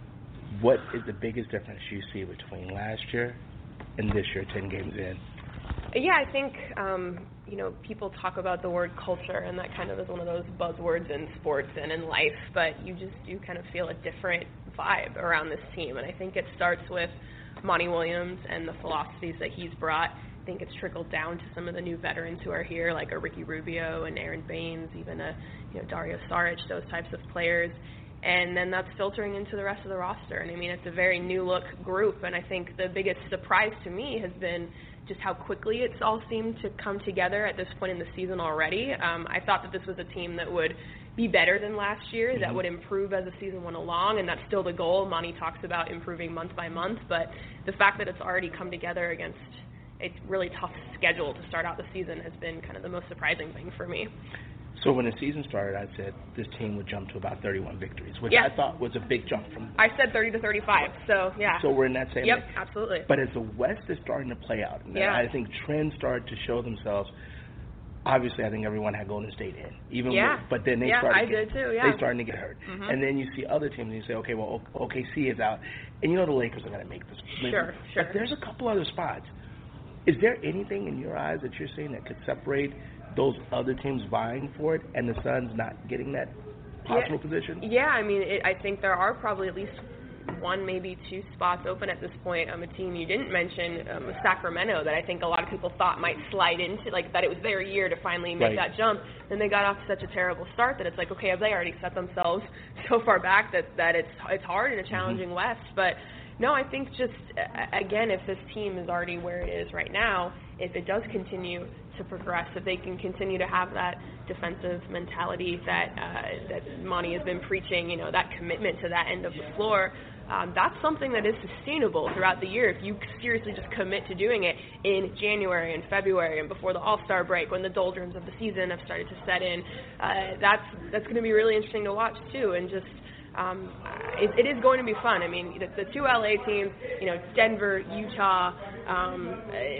What is the biggest difference you see between last year and this year, ten games in? Yeah, I think, um, you know, people talk about the word culture, and that kind of is one of those buzzwords in sports and in life, but you just do kind of feel a different vibe around this team, and I think it starts with Monty Williams and the philosophies that he's brought. I think it's trickled down to some of the new veterans who are here, like a Ricky Rubio and Aaron Baines, even a you know Dario Saric, those types of players. And then that's filtering into the rest of the roster. And I mean, it's a very new look group, and I think the biggest surprise to me has been just how quickly it's all seemed to come together at this point in the season already. Um, I thought that this was a team that would be better than last year, mm-hmm. that would improve as the season went along, and that's still the goal. Monty talks about improving month by month, but the fact that it's already come together against a really tough schedule to start out the season has been kind of the most surprising thing for me. So when the season started, I said this team would jump to about thirty-one victories, which yeah. I thought was a big jump from. I said thirty to thirty-five, so yeah. So we're in that same. Yep, range. absolutely. But as the West is starting to play out, and yeah. I think trends started to show themselves. Obviously, I think everyone had Golden State in, even yeah. more, but then they yeah, started. I get, did too. Yeah, they starting to get hurt, mm-hmm. and then you see other teams, and you say, okay, well, O K C is out, and you know the Lakers are going to make this. Sure, sure. But there's a couple other spots. Is there anything in your eyes that you're seeing that could separate those other teams vying for it and the Suns not getting that possible yeah. position? Yeah, I mean, it, I think there are probably at least one, maybe two spots open at this point. Um, a team you didn't mention um, was Sacramento that I think a lot of people thought might slide into, like that it was their year to finally make right. that jump. Then they got off to such a terrible start that it's like, okay, have they already set themselves so far back that, that it's it's hard in a challenging mm-hmm. West? But no, I think just, again, if this team is already where it is right now, if it does continue to progress, if they can continue to have that defensive mentality that uh, that Monty has been preaching, you know, that commitment to that end of the floor, um, that's something that is sustainable throughout the year. If you seriously just commit to doing it in January and February and before the All-Star break, when the doldrums of the season have started to set in, uh, that's that's going to be really interesting to watch too, and just. Um, it, it is going to be fun. I mean, the, the two L A teams, you know, Denver, Utah, um,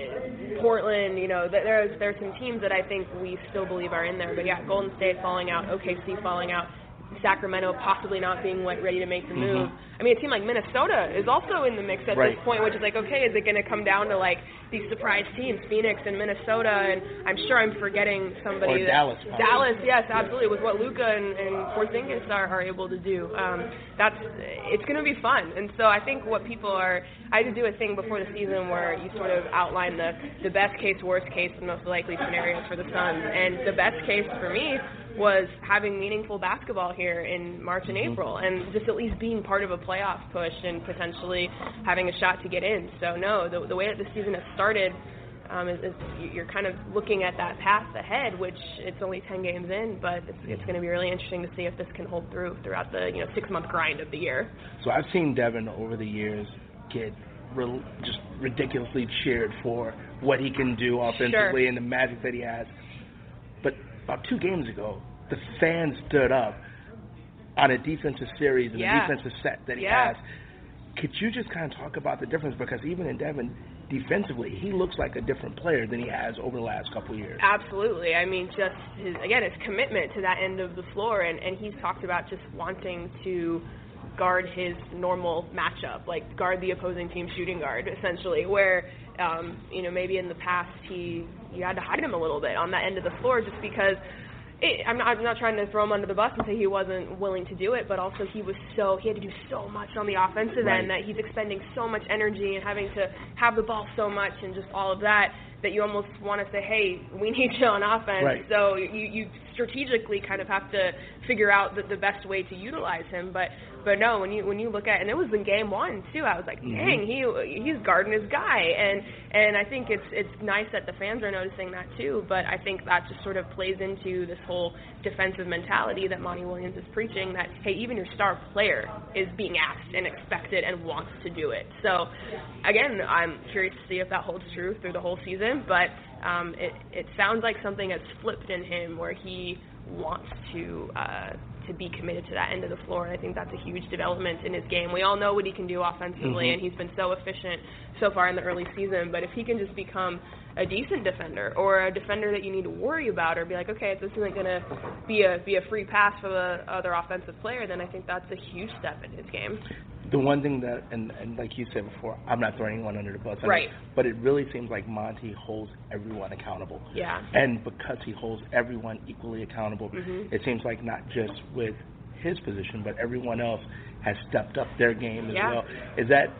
uh, Portland, you know, there's there's some teams that I think we still believe are in there. But yeah, Golden State falling out, O K C falling out, Sacramento possibly not being ready to make the move. Mm-hmm. I mean, a team like Minnesota is also in the mix at right. this point, which is like, okay, is it going to come down to like these surprise teams, Phoenix and Minnesota, and I'm sure I'm forgetting somebody. Or that, Dallas. Probably. Dallas, yes, absolutely, with what Luka and, and Porzingis are, are able to do. Um, that's it's going to be fun, and so I think what people are. I had to do a thing before the season where you sort of outline the the best case, worst case, and most likely scenarios for the Suns, and the best case for me was having meaningful basketball here in March and mm-hmm. April, and just at least being part of a playoff push and potentially having a shot to get in. So no, the, the way that the season has started, um, is, is you're kind of looking at that path ahead, which it's only ten games in, but it's, it's going to be really interesting to see if this can hold through throughout the you know six month grind of the year. So I've seen Devin over the years get re- just ridiculously cheered for what he can do offensively sure. and the magic that he has. But about two games ago, the fans stood up on a defensive series and yeah. a defensive set that he yeah. has. Could you just kind of talk about the difference? Because even in Devin, defensively, he looks like a different player than he has over the last couple of years. Absolutely. I mean, just, his again, his commitment to that end of the floor, and, and he's talked about just wanting to guard his normal matchup, like guard the opposing team shooting guard, essentially, where, um, you know, maybe in the past he you had to hide him a little bit on that end of the floor just because It, I'm, not, I'm not trying to throw him under the bus and say he wasn't willing to do it, but also he was so he had to do so much on the offensive right. end that he's expending so much energy and having to have the ball so much and just all of that that you almost want to say, hey, we need you on offense. Right. So you, you strategically kind of have to figure out the, the best way to utilize him. But but no, when you when you look at, and it was in game one too, I was like, dang, mm-hmm. he he's guarding his guy, and and I think it's it's nice that the fans are noticing that too. But I think that just sort of plays into this whole defensive mentality that Monty Williams is preaching. That hey, even your star player is being asked and expected and wants to do it. So again, I'm curious to see if that holds true through the whole season. But um, it it sounds like something has flipped in him where he wants to. Uh, to be committed to that end of the floor, and I think that's a huge development in his game. We all know what he can do offensively, mm-hmm. and he's been so efficient so far in the early season, but if he can just become a decent defender or a defender that you need to worry about or be like, okay, this isn't going to be a be a free pass for the other offensive player, then I think that's a huge step in his game. The one thing that, and, and like you said before, I'm not throwing anyone under the bus. Right. It, but it really seems like Monty holds everyone accountable. Yeah. And because he holds everyone equally accountable, mm-hmm. it seems like not just with his position, but everyone else has stepped up their game as yeah. well. Is that,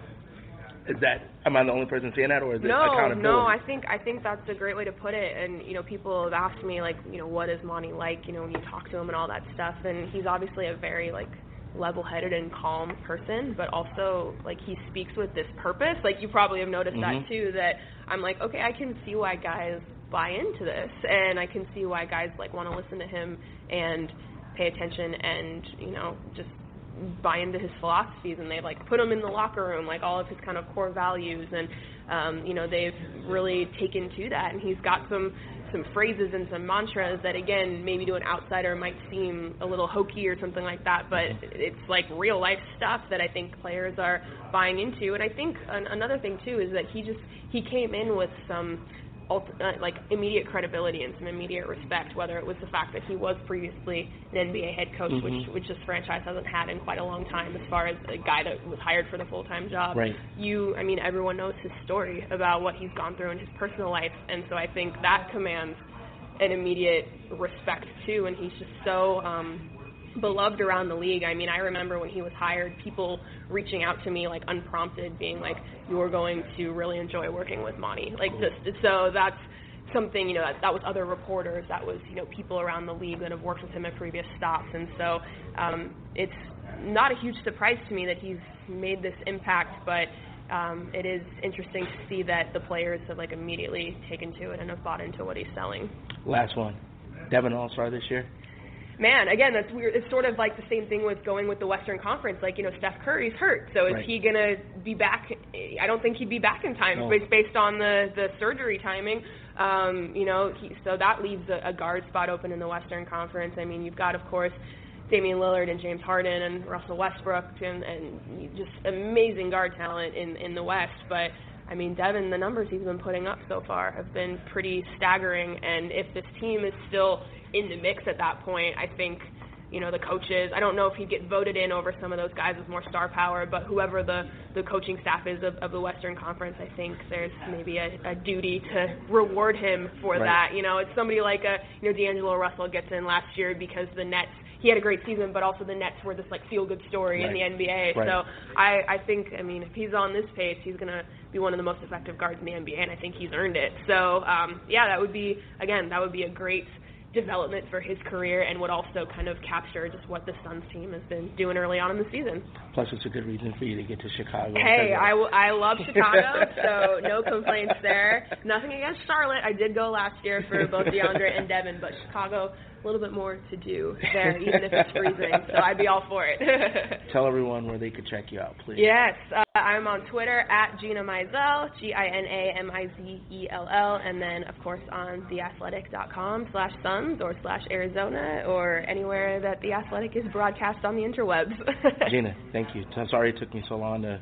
is that, am I the only person saying that, or is it no, accountability? No, I think I think that's a great way to put it. And, you know, people have asked me, like, you know, what is Monty like, you know, when you talk to him and all that stuff. And he's obviously a very, like, level-headed and calm person, but also, like, he speaks with this purpose. Like, you probably have noticed mm-hmm. that, too, that I'm like, okay, I can see why guys buy into this, and I can see why guys, like, want to listen to him and pay attention and, you know, just buy into his philosophies, and they, like, put him in the locker room, like, all of his kind of core values, and, um, you know, they've really taken to that, and he's got some some phrases and some mantras that, again, maybe to an outsider might seem a little hokey or something like that, but it's like real life stuff that I think players are buying into. And I think an, another thing too is that he just he came in with some ult- uh, like immediate credibility and some immediate respect, whether it was the fact that he was previously an N B A head coach, mm-hmm. which which this franchise hasn't had in quite a long time as far as a guy that was hired for the full-time job. Right. You, I mean, everyone knows his story about what he's gone through in his personal life, and so I think that commands an immediate respect too, and he's just so um, beloved around the league. I mean, I remember when he was hired, people reaching out to me like unprompted, being like, "You're going to really enjoy working with Monty." Like this, so that's something, you know, that, that was other reporters, that was, you know, people around the league that have worked with him at previous stops, and so um, it's not a huge surprise to me that he's made this impact, but um, it is interesting to see that the players have like immediately taken to it and have bought into what he's selling. Last one, Devin All-Star this year? Man, again, that's weird. It's sort of like the same thing with going with the Western Conference. Like, you know, Steph Curry's hurt, so is right. he going to be back? I don't think he'd be back in time no. based, based on the, the surgery timing. Um, you know, he, so that leaves a, a guard spot open in the Western Conference. I mean, you've got, of course, Damian Lillard and James Harden and Russell Westbrook and, and just amazing guard talent in, in the West. But, I mean, Devin, the numbers he's been putting up so far have been pretty staggering. And if this team is still in the mix at that point, I think, you know, the coaches, I don't know if he'd get voted in over some of those guys with more star power, but whoever the, the coaching staff is of, of the Western Conference, I think there's maybe a, a duty to reward him for right. that. You know, it's somebody like, a, you know, D'Angelo Russell gets in last year because the Nets, he had a great season, but also the Nets were this, like, feel-good story right. in the N B A. Right. So I, I think, I mean, if he's on this pace, he's going to be one of the most effective guards in the N B A, and I think he's earned it. So, um, yeah, that would be, again, that would be a great development for his career and would also kind of capture just what the Suns team has been doing early on in the season. Plus, it's a good reason for you to get to Chicago. Hey, I, w- I love Chicago, so no complaints there. Nothing against Charlotte. I did go last year for both DeAndre and Devin, but Chicago, a little bit more to do there, even if it's freezing, so I'd be all for it. Tell everyone where they could check you out, please. Yes, uh, I'm on Twitter at Gina Mizell, G I N A M I Z E L L, and then, of course, on theathletic.com slash Suns or slash Arizona or anywhere that The Athletic is broadcast on the interwebs. Gina, thank you. I'm sorry it took me so long to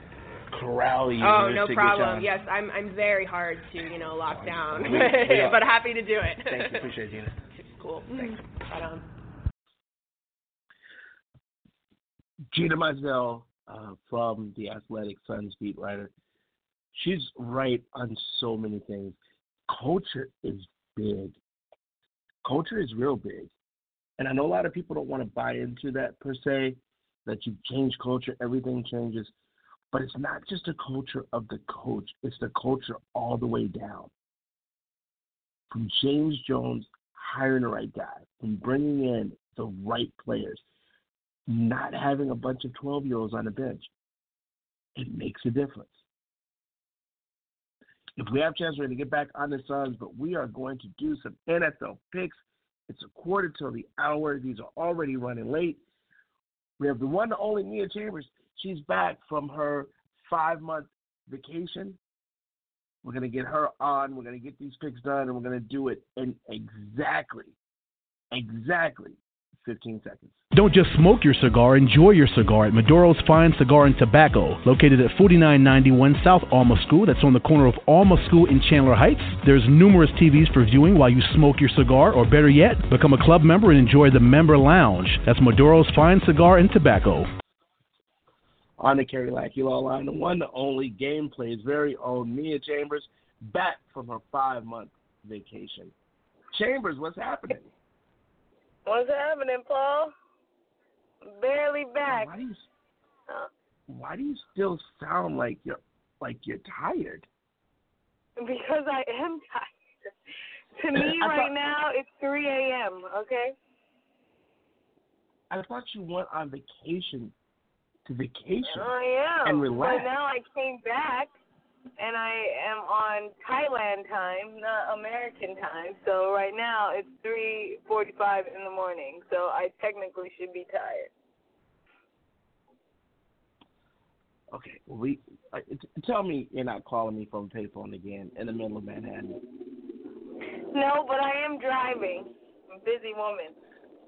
corral you. Oh, no to problem. Yes, I'm I'm very hard to, you know, lock down, we, we but happy to do it. Thank you. Appreciate it, Gina. Cool. Thanks. Right on. Gina Mizell, uh, from The Athletic, Suns beat writer. She's right on so many things. Culture is big. culture is real big. And I know a lot of people don't want to buy into that per se, that you change culture, everything changes. But it's not just a culture of the coach. It's the culture all the way down. From James Jones hiring the right guy, from bringing in the right players, not having a bunch of twelve-year-olds on the bench. It makes a difference. If we have a chance, we're going to get back on the Suns, but we are going to do some N F L picks. It's a quarter till the hour. These are already running late. We have the one and only Mia Chambers. She's back from her five-month vacation. We're going to get her on. We're going to get these picks done, and we're going to do it in exactly, exactly fifteen seconds. Don't just smoke your cigar, enjoy your cigar at Maduro's Fine Cigar and Tobacco, located at forty-nine ninety-one South Alma School. That's on the corner of Alma School in Chandler Heights. There's numerous T Vs for viewing while you smoke your cigar, or better yet, become a club member and enjoy the member lounge. That's Maduro's Fine Cigar and Tobacco. On the Kerry Lackey Law Line, the one, the only Gameplay's very own Mia Chambers, back from her five-month vacation. Chambers, what's happening? What's happening, Paul? Barely back. Why do you, why do you still sound like you're like you're tired? Because I am tired. To me, right thought, now, it's three a.m., okay? I thought you went on vacation to vacation I am. and relax. But now I came back, and I am on Thailand time, not American time. So right now it's three forty-five in the morning. So I technically should be tired. Okay, well, we uh, tell me you're not calling me from a payphone again in the middle of Manhattan. No, but I am driving. I'm a busy woman.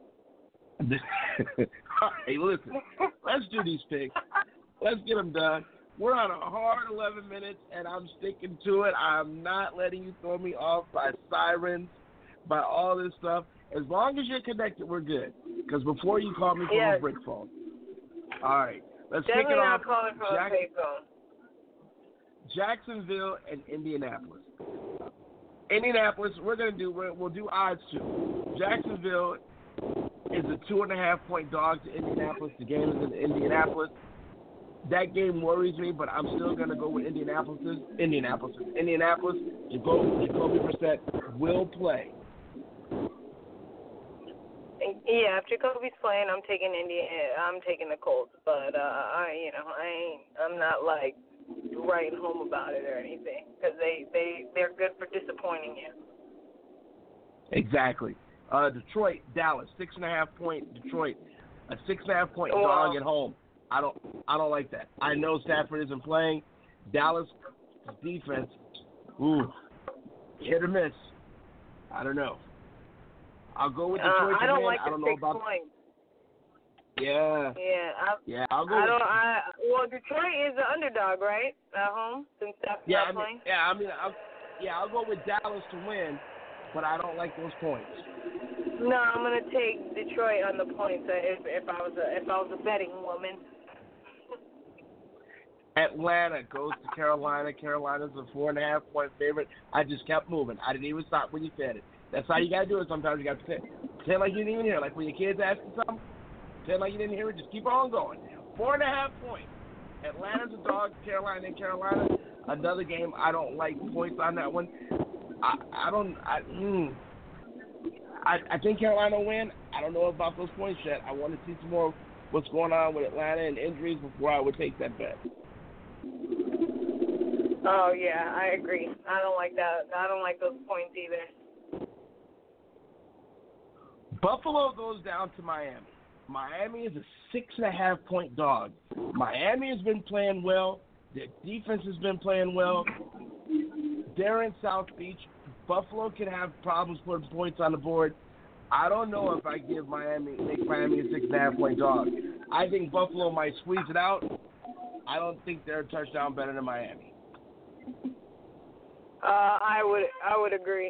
Hey, listen, let's do these picks. Let's get them done. We're on a hard eleven minutes, and I'm sticking to it. I'm not letting you throw me off by sirens, by all this stuff. As long as you're connected, we're good. Because before you call me from yes. a brick phone. All right, let's Definitely kick it off. Definitely not calling from Jack- a payphone. Jacksonville and Indianapolis. Indianapolis, we're going to do, we're, we'll do odds too. Jacksonville is a two and a half point dog to Indianapolis. The game is in Indianapolis. That game worries me, but I'm still going to go with Indianapolis. Indianapolis. Indianapolis. Jacoby, Jacoby Brissett will play. Yeah, if Jacoby's playing, I'm taking India. I'm taking the Colts, but uh, I, you know, I ain't. I'm not like writing home about it or anything because they they they're good for disappointing you. Exactly. Uh, Detroit, Dallas, six and a half point. Detroit, a six and a half point wow. dog at home. I don't, I don't like that. I know Stafford isn't playing. Dallas defense, ooh, hit or miss. I don't know. I'll go with Detroit. Uh, I don't win. like I don't the know six about. Points. Yeah. Yeah. I, yeah. I'll go. I with don't. I well, Detroit is the underdog, right? At home, since Stafford's yeah, not I mean, playing. Yeah. I mean, I'll, yeah. I'll go with Dallas to win, but I don't like those points. No, I'm gonna take Detroit on the points. If if I was a if I was a betting woman. Atlanta goes to Carolina. Carolina's a four and a half point favorite. I just kept moving. I didn't even stop when you said it. That's how you gotta do it. Sometimes you gotta pretend, pretend like you didn't even hear. Like when your kids ask you something, pretend like you didn't hear it. Just keep on going. Four and a half points. Atlanta's a dog. Carolina and Carolina. Another game. I don't like points on that one. I I don't. I. Mm, I, I think Carolina will win. I don't know about those points yet. I want to see some more of what's going on with Atlanta and injuries before I would take that bet. Oh, yeah, I agree. I don't like that. I don't like those points either. Buffalo goes down to Miami. Miami is a six and a half point dog. Miami has been playing well. Their defense has been playing well. They're in South Beach. Buffalo can have problems putting points on the board. I don't know if I give Miami, make Miami a six and a half point dog. I think Buffalo might squeeze it out. I don't think they're a touchdown better than Miami. Uh, I would, I would agree.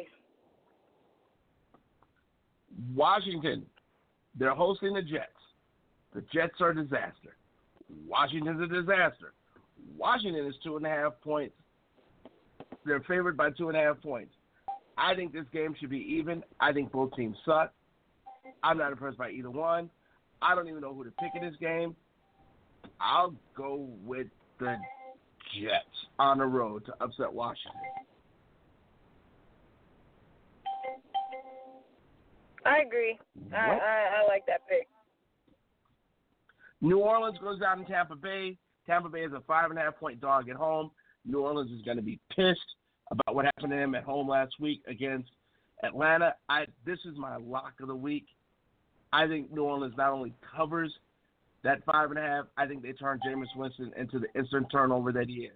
Washington, they're hosting the Jets. The Jets are a disaster. Washington's a disaster. Washington is two and a half points. They're favored by two and a half points. I think this game should be even. I think both teams suck. I'm not impressed by either one. I don't even know who to pick in this game. I'll go with the Jets on the road to upset Washington. I agree. I, I, I like that pick. New Orleans goes down to Tampa Bay. Tampa Bay is a five and a half point dog at home. New Orleans is going to be pissed about what happened to them at home last week against Atlanta. I this is my lock of the week. I think New Orleans not only covers that five and a half, I think they turn Jameis Winston into the instant turnover that he is.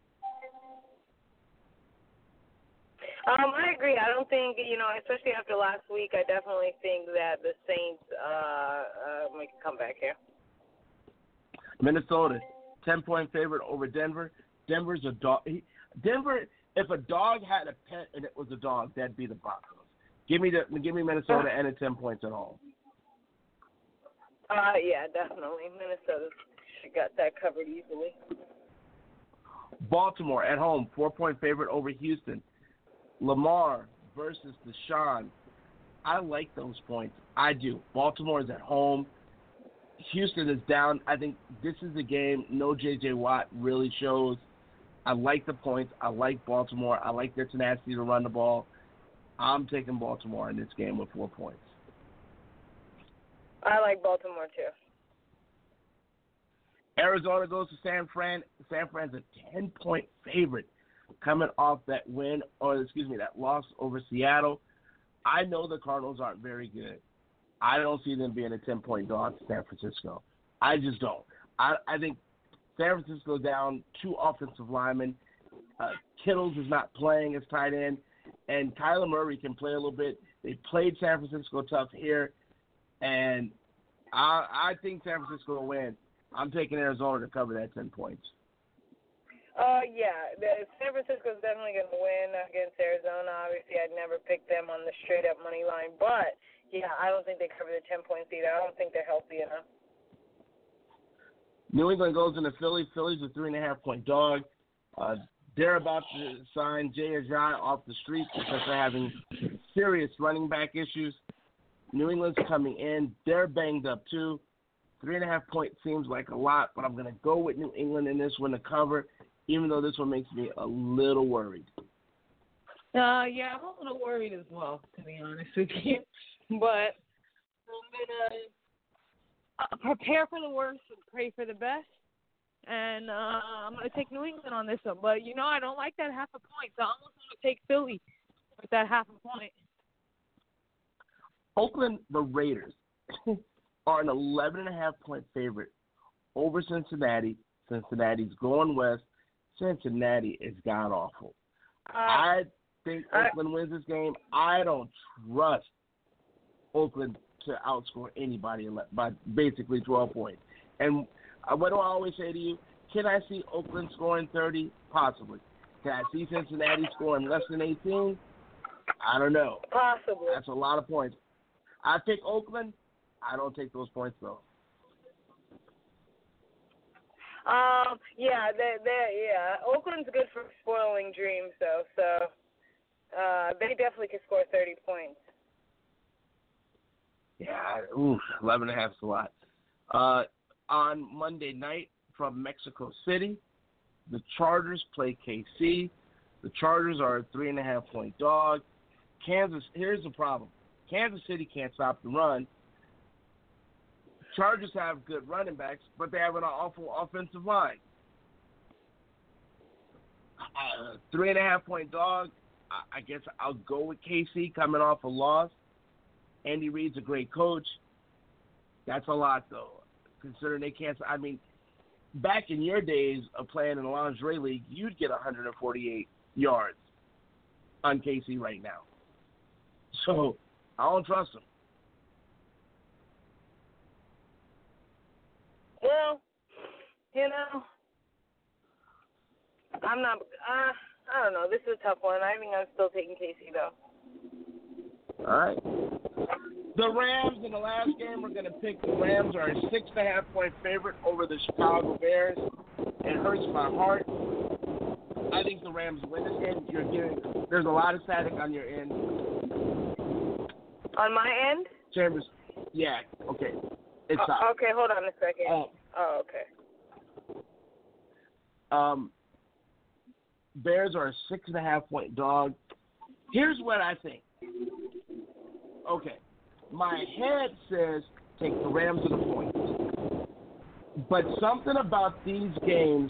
Um, I agree. I don't think, you know, especially after last week, I definitely think that the Saints uh, uh, make a comeback here. Minnesota, ten-point favorite over Denver. Denver's a dog. He, Denver, if a dog had a pet and it was a dog, that'd be the Broncos. Give me the give me Minnesota and the ten points at home. Uh, yeah, definitely. Minnesota got that covered easily. Baltimore at home, four-point favorite over Houston. Lamar versus Deshaun. I like those points. I do. Baltimore is at home. Houston is down. I think this is a game no J J. Watt really shows. I like the points. I like Baltimore. I like their tenacity to run the ball. I'm taking Baltimore in this game with four points. I like Baltimore, too. Arizona goes to San Fran. San Fran's a ten-point favorite coming off that win, or excuse me, that loss over Seattle. I know the Cardinals aren't very good. I don't see them being a ten-point dog to San Francisco. I just don't. I, I think San Francisco down two offensive linemen. Uh, Kittles is not playing as tight end, and Kyler Murray can play a little bit. They played San Francisco tough here, and I, I think San Francisco will win. I'm taking Arizona to cover that ten points. Uh, yeah, the, San Francisco's definitely going to win against Arizona. Obviously, I'd never pick them on the straight-up money line, but, yeah, I don't think they cover the ten points either. I don't think they're healthy enough. New England goes into Philly. Philly's a three-and-a-half-point dog. Uh, they're about to sign Jay Ajayi off the street because they're having serious running back issues. New England's coming in. They're banged up, too. Three-and-a-half point seems like a lot, but I'm going to go with New England in this one to cover, even though this one makes me a little worried. Uh, yeah, I'm a little worried as well, to be honest with you. But I'm going to prepare for the worst and pray for the best. And uh, I'm going to take New England on this one. But, you know, I don't like that half a point, so I'm almost going to take Philly with that half a point. Oakland, the Raiders, are an eleven and a half point favorite over Cincinnati. Cincinnati's going west. Cincinnati is god-awful. Uh, I think Oakland uh, wins this game. I don't trust Oakland to outscore anybody by basically twelve points. And what do I always say to you? Can I see Oakland scoring thirty? Possibly. Can I see Cincinnati scoring less than eighteen? I don't know. Possibly. That's a lot of points. I pick Oakland. I don't take those points, though. Um, yeah, they they yeah. Oakland's good for spoiling dreams, though, so uh, they definitely could score thirty points. Yeah, ooh, eleven and a half is a lot. Uh, on Monday night from Mexico City, the Chargers play K C. The Chargers are a three and a half point dog. Kansas, here's the problem. Kansas City can't stop the run. Chargers have good running backs, but they have an awful offensive line. Uh, three and a half point dog. I, I guess I'll go with K C coming off a loss. Andy Reid's a great coach. That's a lot, though, considering they can't. I mean, back in your days of playing in the lingerie league, you'd get one hundred forty-eight yards on K C right now. So I don't trust them. Well, you know, I'm not, uh, I don't know. This is a tough one. I think I'm still taking K C, though. All right. The Rams in the last game, we're going to pick the Rams are a six and a half point favorite over the Chicago Bears. It hurts my heart. I think the Rams win this game. You're getting there's a lot of static on your end. On my end? Chambers. Yeah. Okay. It's uh, up. Okay, hold on a second. Oh. oh, okay. Um, Bears are a six and a half point dog. Here's what I think. Okay, my head says take the Rams to the points, but something about these games,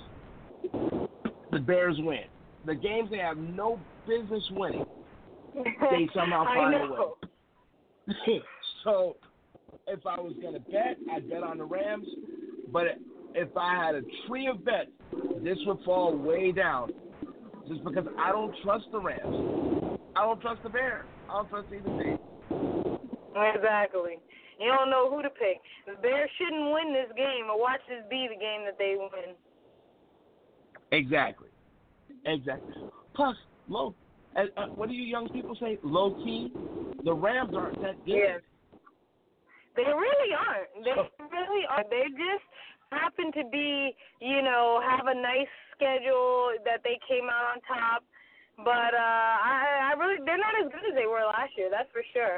the Bears win. The games they have no business winning, they somehow find a way. So, if I was gonna bet, I'd bet on the Rams. But if I had a tree of bets, this would fall way down, just because I don't trust the Rams. I don't trust the Bears. I don't trust either team. Exactly. You don't know who to pick. The Bears shouldn't win this game, or watch this be the game that they win. Exactly. Exactly. Plus, low. Uh, uh, what do you young people say? Low key. The Rams aren't that good. Yes. They really aren't. They really aren't. They just happen to be, you know, have a nice schedule that they came out on top. But uh, I, I really, they're not as good as they were last year. That's for sure.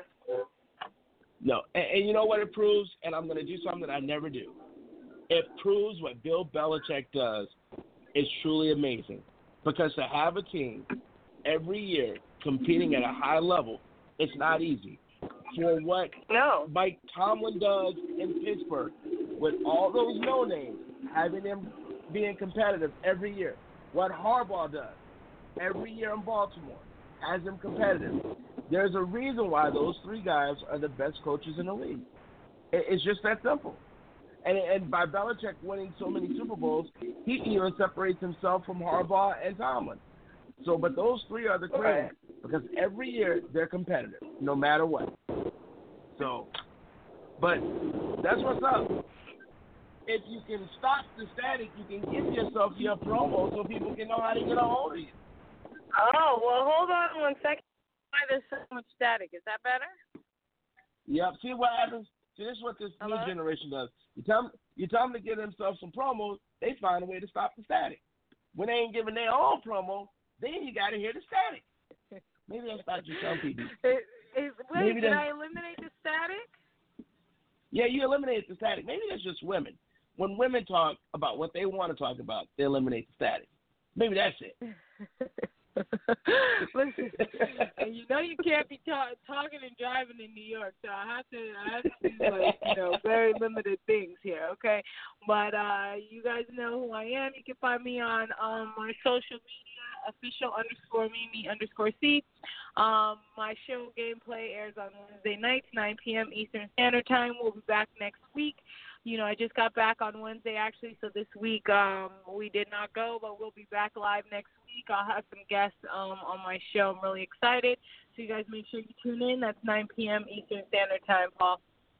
No, and, and you know what it proves? And I'm going to do something I never do. It proves what Bill Belichick does is truly amazing. Because to have a team every year competing at a high level, it's not easy. For what no. Mike Tomlin does in Pittsburgh, with all those no-names, having them being competitive every year, what Harbaugh does every year in Baltimore, has them competitive. There's a reason why those three guys are the best coaches in the league. It's just that simple. And, and by Belichick winning so many Super Bowls, he even separates himself from Harbaugh and Tomlin. So, but those three are the cream because every year they're competitive, no matter what. So, but that's what's up. If you can stop the static, you can give yourself your promo so people can know how to get a hold of you. Oh, well, hold on one second. Why there's so much static? Is that better? Yep. See what happens? See, this is what this Hello? new generation does. You tell them, you tell them to give themselves some promos, they find a way to stop the static. When they ain't giving their own promo, then you got to hear the static. Maybe that's not just some people. Is, is, wait, Maybe did that's, I eliminate the static? Yeah, you eliminate the static. Maybe that's just women. When women talk about what they want to talk about, they eliminate the static. Maybe that's it. Listen, and you know you can't be ta- talking and driving in New York, so I have to, I have to do like you know very limited things here, okay? But uh, you guys know who I am. You can find me on um, my social media, official underscore Mimi underscore C. Um, my show Gameplay airs on Wednesday nights, nine p.m. Eastern Standard Time. We'll be back next week. You know, I just got back on Wednesday, actually, so this week um, we did not go, but we'll be back live next week. I'll have some guests um, on my show. I'm really excited. So you guys make sure you tune in. That's nine p.m. Eastern Standard Time, Paul.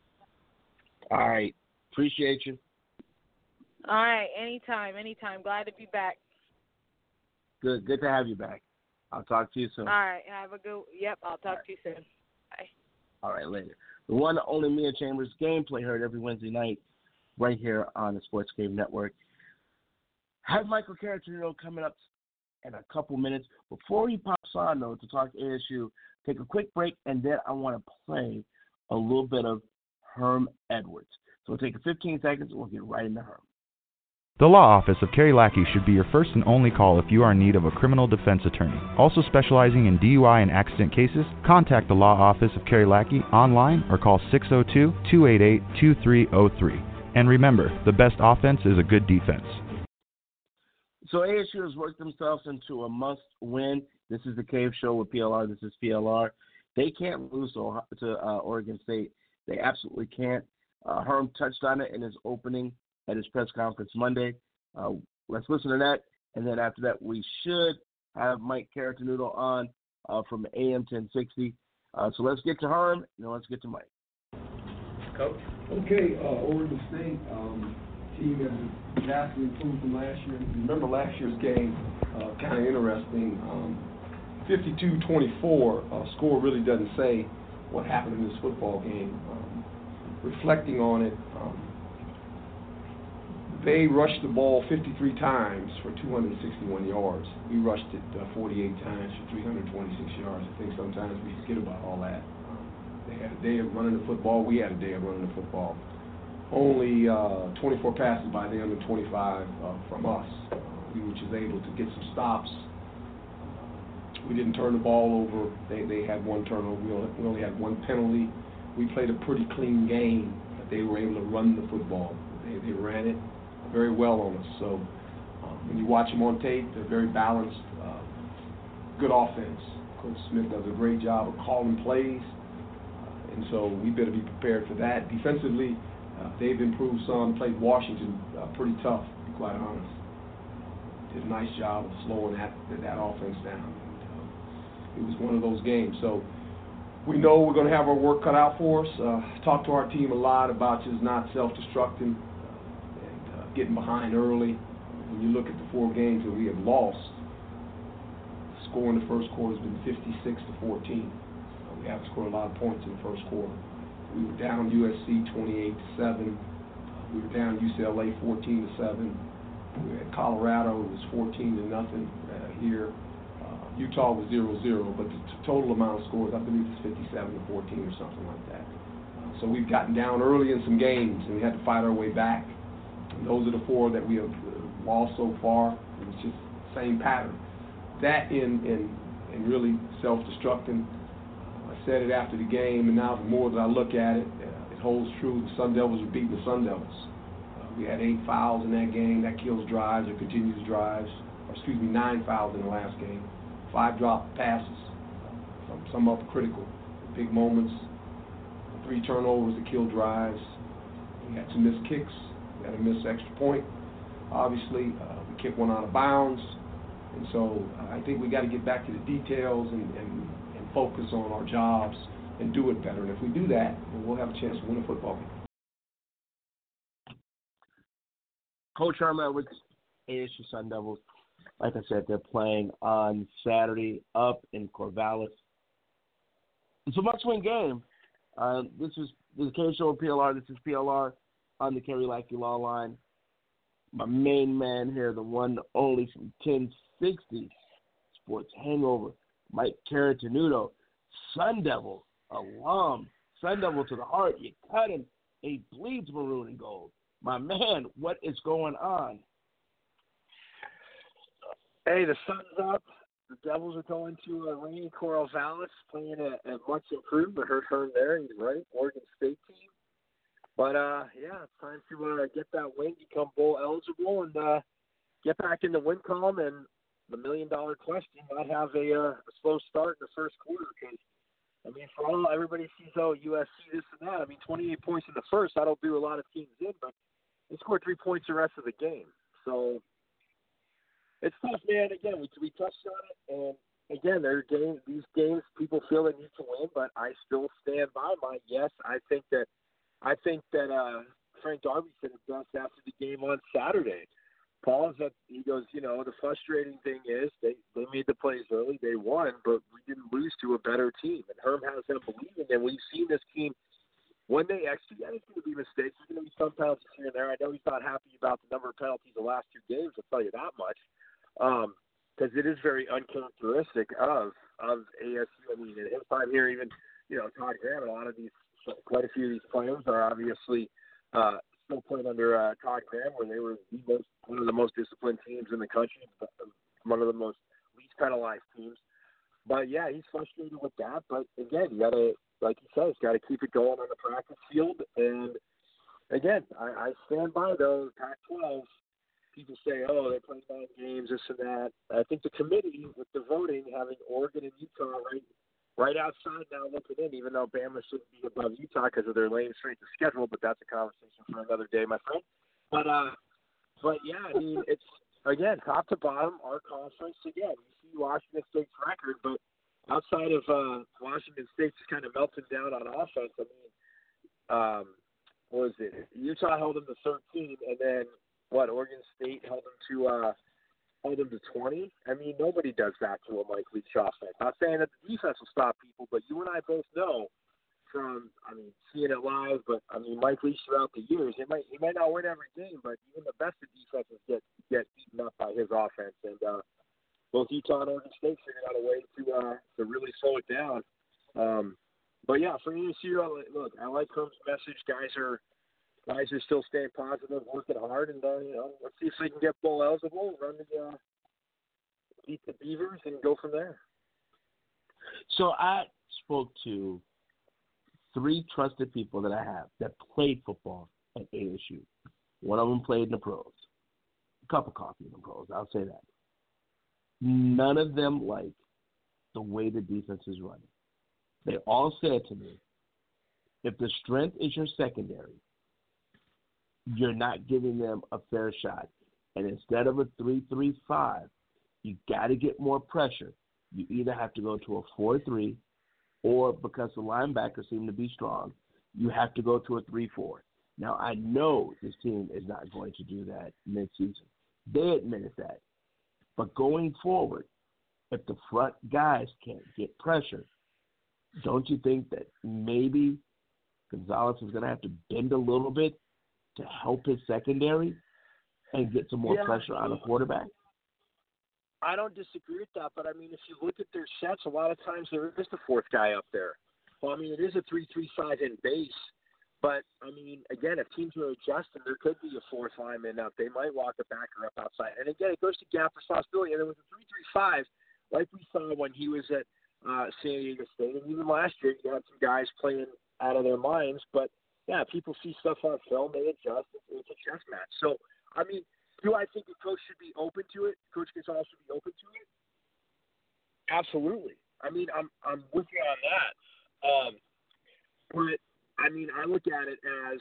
All right. Appreciate you. All right. Anytime, anytime. Glad to be back. Good. Good to have you back. I'll talk to you soon. All right. Have a good – yep, I'll talk right. to you soon. Bye. All right, later. The one and only Mia Chambers Gameplay heard every Wednesday night right here on the Sports Game Network. Have Michael Caratenuto coming up in a couple minutes. Before he pops on, though, to talk A S U, take a quick break, and then I want to play a little bit of Herm Edwards. So we'll take fifteen seconds, and we'll get right into Herm. The Law Office of Kerry Lackey should be your first and only call if you are in need of a criminal defense attorney. Also specializing in D U I and accident cases, contact the Law Office of Kerry Lackey online or call six oh two, two eight eight, two three oh three. And remember, the best offense is a good defense. So A S U has worked themselves into a must-win. This is the Cave Show with P L R. This is P L R. They can't lose to, to uh, Oregon State. They absolutely can't. Uh, Herm touched on it in his opening at his press conference Monday. Uh, let's listen to that, and then after that, we should have Mike Caratenuto on uh, from A M ten sixty. Uh, so let's get to Herm, and then let's get to Mike. Coach. Okay, uh, Oregon State um, team has vastly improved from last year. Remember last year's game, uh, kind of interesting. Um, fifty-two twenty-four, uh, score really doesn't say what happened in this football game. Um, reflecting on it, um, They rushed the ball fifty-three times for two hundred sixty-one yards. We rushed it uh, forty-eight times for three hundred twenty-six yards. I think sometimes we forget about all that. Um, they had a day of running the football. We had a day of running the football. Only uh, twenty-four passes by them and twenty-five uh, from us. Uh, we were just able to get some stops. We didn't turn the ball over. They they had one turnover. We only, we only had one penalty. We played a pretty clean game, but they were able to run the football. They they ran it very well on us. So um, when you watch them on tape, they're very balanced, uh, good offense. Coach Smith does a great job of calling plays, uh, and so we better be prepared for that. Defensively, uh, they've improved some. Played Washington uh, pretty tough, to be quite honest. Did a nice job of slowing that that offense down. And, uh, it was one of those games. So we know we're going to have our work cut out for us. Uh, talk to our team a lot about just not self-destructing. Getting behind early. When you look at the four games that we have lost, the score in the first quarter has been fifty-six to fourteen. Uh, we haven't scored a lot of points in the first quarter. We were down U S C twenty-eight to seven. Uh, we were down U C L A fourteen to seven. We were at Colorado, it was fourteen to nothing uh, here. Uh, Utah was zero zero, but the t- total amount of scores, I believe, is fifty-seven to fourteen or something like that. Uh, so we've gotten down early in some games, and we had to fight our way back. And those are the four that we have uh, lost so far. It's just the same pattern. That in, in, in really self-destructing. Uh, I said it after the game, and now the more that I look at it, uh, it holds true. The Sun Devils are beating the Sun Devils. Uh, we had eight fouls in that game. That kills drives or continues drives. Or excuse me, nine fouls in the last game. Five drop passes, uh, some, some up critical. Big moments. Three turnovers that kill drives. We had some missed kicks. We had a missed extra point, obviously. Uh, we kicked one out of bounds. And so uh, I think we got to get back to the details and, and, and focus on our jobs and do it better. And if we do that, then we'll have a chance to win a football game. Coach Herm Edwards, A S U Sun Devils. Like I said, they're playing on Saturday up in Corvallis. It's a must-win game. Uh, this is the K Show P L R. This is P L R. On the Kerry Lackey Law Line. My main man here, the one only from ten sixty Sports Hangover, Mike Caratenuto, Sun Devil alum, Sun Devil to the heart. You cut him, and he bleeds maroon and gold. My man, what is going on? Hey, the sun's up. The Devils are going to uh, rainy Corvallis, playing at, at much improved. I heard Herm there. He's right, Oregon State team. But, uh, yeah, it's time to uh, get that win, become bowl eligible, and uh, get back in the win column. And the million-dollar question might have a, uh, a slow start in the first quarter because, I mean, for all everybody sees, oh, U S C, this and that. I mean, twenty-eight points in the first, that'll do a lot of teams in, but they scored three points the rest of the game. So it's tough, man. Again, we, we touched on it, and, again, there are games, these games people feel they need to win, but I still stand by my yes. I think that I think that uh, Frank Darby said it best after the game on Saturday. Paul is that he goes, you know, the frustrating thing is they, they made the plays early, they won, but we didn't lose to a better team. And Herm has them believing, and we've seen this team when they execute. Yeah, there's going to be mistakes. There's going to be some penalties here and there. I know he's not happy about the number of penalties the last two games. I'll tell you that much, because um, it is very uncharacteristic of of A S U. I mean, in his time here, even you know Todd Graham and a lot of these. Quite a few of these players are obviously uh, still playing under uh, Todd Graham, where they were the most, one of the most disciplined teams in the country, one of the most least penalized teams. But, yeah, he's frustrated with that. But, again, you got to, like he says, got to keep it going on the practice field. And, again, I, I stand by those Pac twelve. People say, oh, they're playing nine games, this and that. I think the committee, with the voting, having Oregon and Utah right Right outside now looking in, even though Bama shouldn't be above Utah because of their lame strength of schedule, but that's a conversation for another day, my friend. But, uh, but yeah, I mean, it's, again, top to bottom, our conference, again, you see Washington State's record, but outside of uh, Washington State just kind of melting down on offense, I mean, um, what was it? Utah held them to thirteen, and then, what, Oregon State held them to uh, – hold them to twenty. I mean, nobody does that to a Mike Leach offense. Not saying that the defense will stop people, but you and I both know from, I mean, seeing it live, but I mean, Mike Leach throughout the years, he might he might not win every game, but even the best of defenses get get eaten up by his offense. And uh, both Utah and Oregon State figured out a way to uh, to really slow it down. Um, but yeah, for E S U, look, I like Herm's message. Guys are guys are still staying positive, working hard, and uh, you know, let's see if they can get bowl eligible, run the uh, beat the Beavers, and go from there. So I spoke to three trusted people that I have that played football at A S U. One of them played in the pros. A cup of coffee in the pros, I'll say that. None of them like the way the defense is running. They all said to me, if the strength is your secondary, you're not giving them a fair shot. And instead of a three three five, you got to get more pressure. You either have to go to a four three, or because the linebackers seem to be strong, you have to go to a three four. Now, I know this team is not going to do that midseason. They admitted that. But going forward, if the front guys can't get pressure, don't you think that maybe Gonzalez is going to have to bend a little bit to help his secondary and get some more yeah. pressure on the quarterback? I don't disagree with that, but I mean, if you look at their sets, a lot of times there is the fourth guy up there. Well, I mean, it is a three three five in base, but I mean, again, if teams are adjusting, there could be a fourth lineman up. They might walk a backer up outside, and again, it goes to gap responsibility. And then with the three three five, like we saw when he was at uh, San Diego State, and even last year, you had some guys playing out of their minds. But yeah, people see stuff on film, they adjust. It's a chess match. So I mean. Do I think a coach should be open to it? Coach Gonzalez should be open to it? Absolutely. I mean, I'm I'm with you on that. Um, but, I mean, I look at it as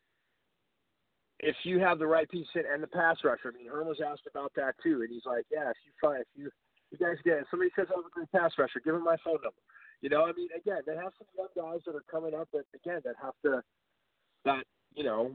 if you have the right piece in and the pass rusher. I mean, Herm was asked about that too, and he's like, yeah, if you find, if you, you guys get it. Somebody says, I'm a great pass rusher, give him my phone number. You know, I mean, again, they have some young guys that are coming up that, again, that have to, that, you know,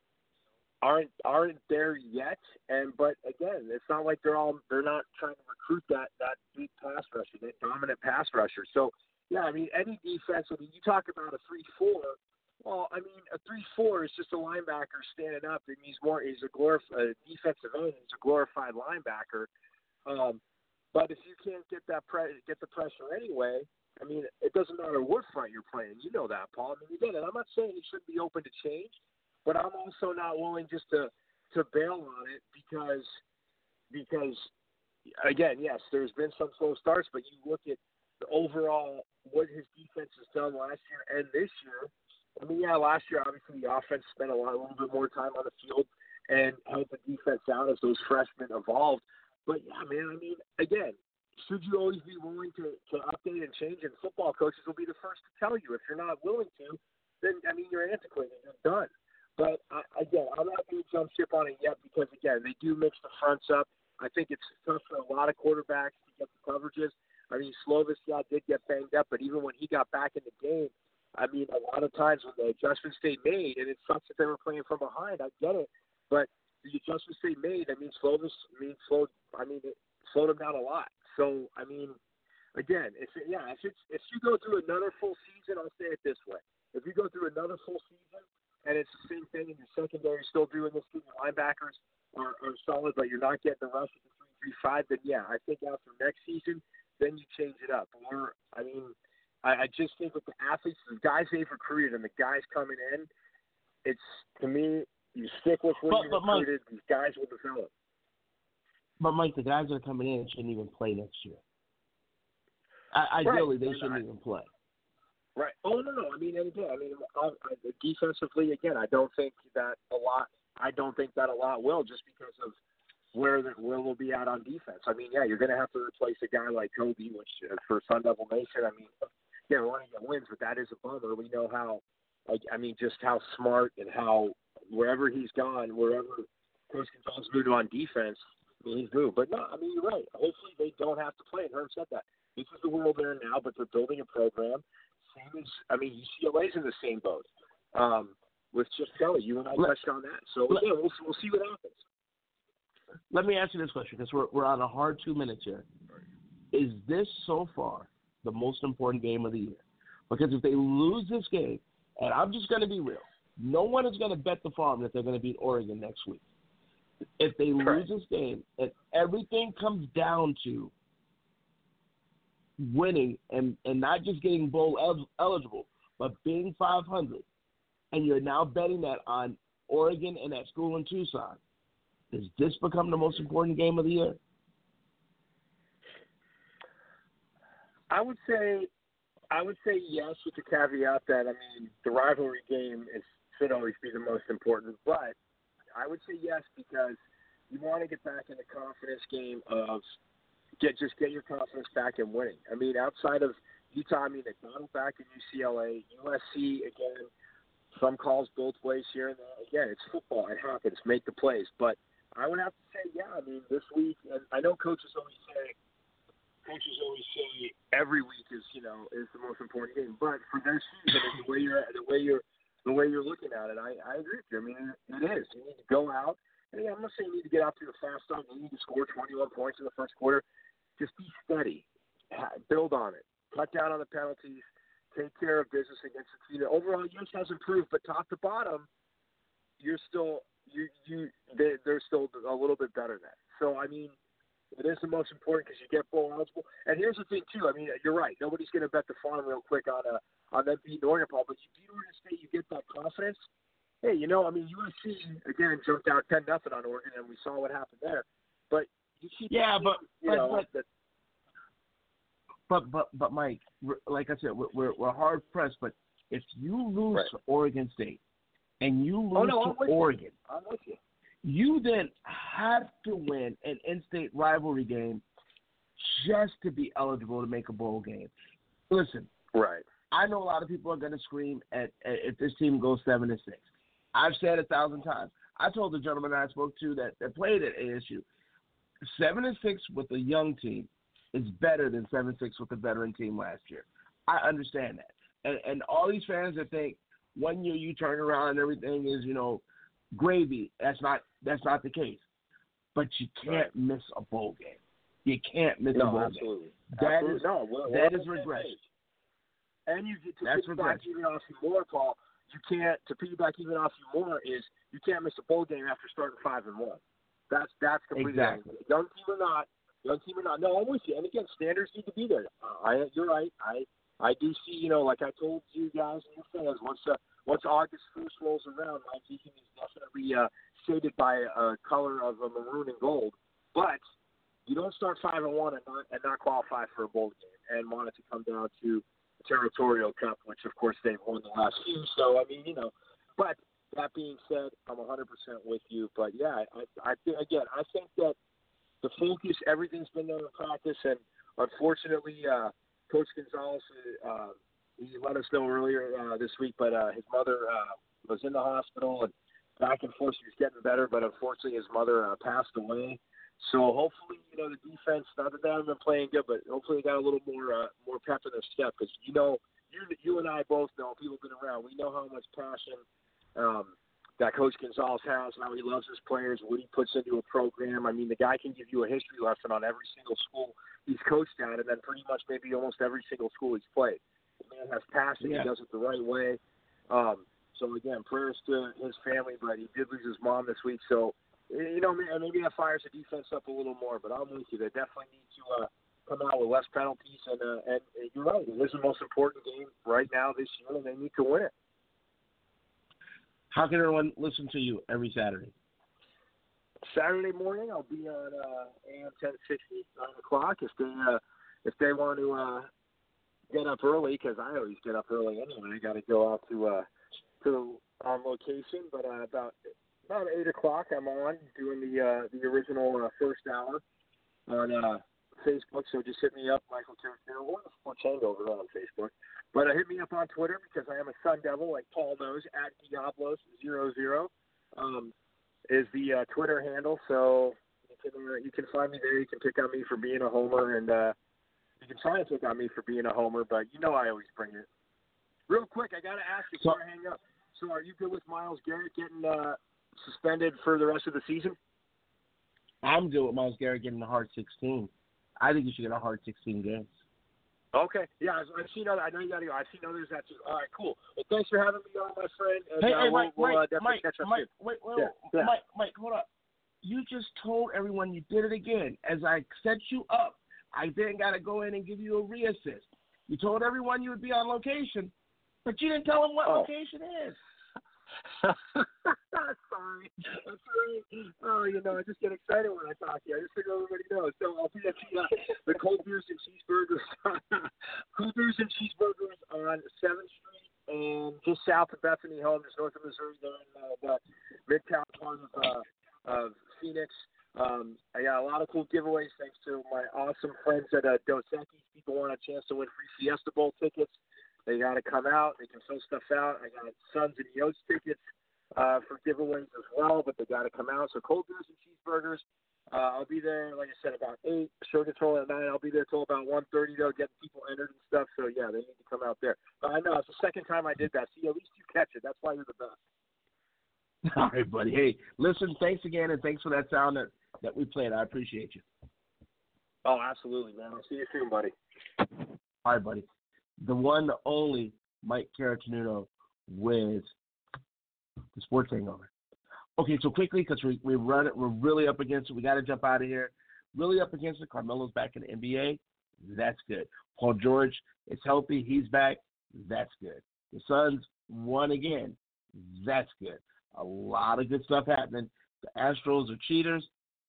aren't aren't there yet, and but again, it's not like they're all they're not trying to recruit that that big pass rusher, that dominant pass rusher. So yeah, I mean any defense. I mean you talk about a three four. Well, I mean a three four is just a linebacker standing up, and he's more he's a glorif a defensive end. He's a glorified linebacker. Um, but if you can't get that pre- get the pressure anyway, I mean it doesn't matter what front you're playing. You know that, Paul. I mean again, and I'm not saying he shouldn't be open to change. But I'm also not willing just to, to bail on it because, because again, yes, there's been some slow starts, but you look at the overall what his defense has done last year and this year. I mean, yeah, last year, obviously, the offense spent a, lot, a little bit more time on the field and helped the defense out as those freshmen evolved. But, yeah, man, I mean, again, should you always be willing to, to update and change? And football coaches will be the first to tell you. If you're not willing to, then, I mean, you're antiquated. You're done. But, uh, again, I'm not going to jump ship on it yet because, again, they do mix the fronts up. I think it's tough for a lot of quarterbacks to get the coverages. I mean, Slovis, yeah, did get banged up, but even when he got back in the game, I mean, a lot of times when the adjustments they made, and it sucks that they were playing from behind, I get it, but the adjustments they made, I mean, Slovis, I mean, slowed, I mean, it slowed him down a lot. So, I mean, again, if it, yeah, if it's if you go through another full season, I'll say it this way: if you go through another full season. And it's the same thing, and your secondary is still doing this. Your linebackers are, are solid, but you're not getting the rush at the three three five. Then yeah, I think after next season, then you change it up. Or I mean, I, I just think with the athletes, the guys they've recruited, and the guys coming in, it's to me, you stick with what you recruited. Mike, these guys will develop. But Mike, the guys that are coming in shouldn't even play next year. I, ideally, right. they shouldn't I, even play. Right. Oh no, no. I mean, and again, I mean, I, I, defensively, again, I don't think that a lot. I don't think that a lot will, just because of where the, where we'll be at on defense. I mean, yeah, you're going to have to replace a guy like Kobe, which uh, for Sun Devil Nation, I mean, yeah, we're going to get wins, but that is a bummer. We know how, like, I mean, just how smart and how wherever he's gone, wherever Coach Gonzalez moved on defense, I mean, he's moved. But no, I mean, you're right. Hopefully they don't have to play. And Herm said that. This is the world they're in now, but they're building a program. Same as, I mean, U C L A's in the same boat um, with Chip Kelly. You and I let, touched on that. So, let, yeah, we'll, we'll see what happens. Let me ask you this question, because we're, we're on a hard two minutes here. Is this so far the most important game of the year? Because if they lose this game, and I'm just going to be real, no one is going to bet the farm that they're going to beat Oregon next week. If they Correct. lose this game, and everything comes down to winning and, and not just getting bowl el- eligible, but being five hundred, and you're now betting that on Oregon and that school in Tucson, does this become the most important game of the year? I would say, I would say yes, with the caveat that I mean the rivalry game is should always be the most important. But I would say yes because you want to get back in the confidence game of get just get your confidence back in winning. I mean, outside of Utah, I mean, they battled back in U C L A, U S C again. Some calls both ways here and there. Again, it's football; it happens. Make the plays, but I would have to say, yeah. I mean, this week, and I know coaches always say. Coaches always say every week is, you know, is the most important game. But for their season, and the way you're, the way you're, the way you're looking at it, I, I agree with you. I mean, it is. You need to go out. And yeah, I'm not saying you need to get out to a fast start. You need to score twenty-one points in the first quarter. Just be steady. Build on it. Cut down on the penalties. Take care of business against the team. Overall, yours has improved, but top to bottom, you're still you you they, they're still a little bit better than that. So I mean. It is the most important because you get bowl eligible. And here's the thing, too. I mean, you're right. Nobody's going to bet the farm real quick on a, on them beating Oregon, Paul. But you beat Oregon State, you get that confidence. Hey, you know, I mean, U S C, again, jumped out ten nothing on Oregon, and we saw what happened there. But you keep Yeah, but, you but, know, but, that, but, but, but, Mike, like I said, we're, we're hard-pressed. But if you lose right. to Oregon State and you lose oh, no, to I'm with Oregon, you. I'm with you. you then have to win an in-state rivalry game just to be eligible to make a bowl game. Listen, right. I know a lot of people are going to scream at, at if this team goes seven and six. I've said a thousand times. I told the gentleman I spoke to that, that played at A S U, seven and six with a young team is better than seven and six with a veteran team last year. I understand that, and and all these fans that think one year you turn around and everything is you know gravy. That's not that's not the case. But you can't right. miss a bowl game. You can't miss no, a bowl absolutely. game. That absolutely. is no, we're, that we're is regression. And you get to That's piggyback regression. even off you more, Paul. You can't to piggyback even off you more is you can't miss a bowl game after starting five and one. That's that's completely exactly. Wrong. Young team or not, young team or not. No, I'm with you. And again, standards need to be there. Uh, I you're right. I I do see. You know, like I told you guys and your fans, once uh, once August first rolls around, my vision is definitely uh, shaded by a color of a maroon and gold. But you don't start five and one and not and not qualify for a bowl game and want it to come down to the Territorial Cup, which of course they've won the last few. So I mean, you know, but that being said, I'm one hundred percent with you. But yeah, I, I think again, I think that the focus, everything's been done in practice, and unfortunately, uh, Coach Gonzalez, uh, he let us know earlier uh, this week, but uh, his mother uh, was in the hospital and back and forth. She was getting better, but unfortunately, his mother uh, passed away. So hopefully, you know, the defense, not that they haven't been playing good, but hopefully they got a little more uh, more pep in their step because, you know, you you and I both know, people have been around, we know how much passion um, that Coach Gonzalez has, how he loves his players, what he puts into a program. I mean, the guy can give you a history lesson on every single school he's coached at and then pretty much maybe almost every single school he's played. The man has passion. Yeah. He does it the right way. Um, so, again, prayers to his family, but he did lose his mom this week, so you know, maybe that fires the defense up a little more, but I'm with you. They definitely need to uh, come out with less penalties, and, uh, and, and you're right. It is the most important game right now this year, and they need to win it. How can everyone listen to you every Saturday? Saturday morning, I'll be on uh, A M ten sixty, nine o'clock. If they uh, if they want to uh, get up early, because I always get up early anyway. I got to go out to uh, to on location, but uh, about. About eight o'clock, I'm on doing the uh, the original uh, first hour on uh, Facebook. So just hit me up, Michael Carrick, or the Sports Hangover on Facebook. But uh, hit me up on Twitter because I am a Sun Devil, like Paul knows. At Diablos zero zero um, is the uh, Twitter handle. So you can uh, you can find me there. You can pick on me for being a homer, and uh, you can try and pick on me for being a homer. But you know I always bring it. Real quick, I got to ask you before I hang up. So are you good with Myles Garrett getting uh, suspended for the rest of the season? I'm good with Myles Garrett getting a hard sixteen. I think you should get a hard sixteen games. Okay. Yeah, I've, I've seen other. I know you got to go. I've seen others that too. All right, cool. Well, thanks for having me on, my friend. And, hey, uh, hey, we'll, Mike, we'll, uh, Mike, definitely Mike, catch up Mike, soon. wait, wait, yeah, wait, yeah. Mike, Mike, hold up. You just told everyone you did it again. As I set you up, I then got to go in and give you a reassist. You told everyone you would be on location, but you didn't tell them what oh. location is. Sorry. I'm sorry. Oh, you know, I just get excited when I talk to you. I just think everybody knows. So I'll be at the, uh, the Cold Beers and Cheeseburgers. Cold Beers and Cheeseburgers on seventh Street and just south of Bethany Home, just north of Missouri, there in uh, the Midtown part of, uh, of Phoenix. Um, I got a lot of cool giveaways thanks to my awesome friends at uh, Dos Equis. People want a chance to win free Fiesta Bowl tickets. They got to come out. They can fill stuff out. I got Suns and Yotes tickets uh, for giveaways as well, but they got to come out. So Cold Beers and Cheeseburgers. Uh, I'll be there, like I said, about eight. Show control at nine. I'll be there till about one thirty, though, getting people entered and stuff. So, yeah, they need to come out there. But I know it's the second time I did that. See, at least you catch it. That's why you're the best. All right, buddy. Hey, listen, thanks again, and thanks for that sound that, that we played. I appreciate you. Oh, absolutely, man. I'll see you soon, buddy. All right, buddy. The one, the only Mike Caratenuto with the Sports Hangover. Okay, so quickly, because we we run it, we're really up against it. We got to jump out of here. Really up against it. Carmelo's back in the N B A. That's good. Paul George is healthy. He's back. That's good. The Suns won again. That's good. A lot of good stuff happening. The Astros are cheaters.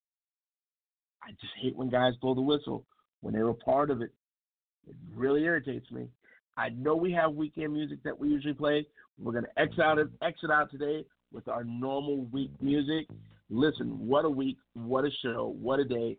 I just hate when guys blow the whistle when they were part of it. It really irritates me. I know we have weekend music that we usually play. We're going to exit out, exit out today with our normal week music. Listen, what a week, what a show, what a day.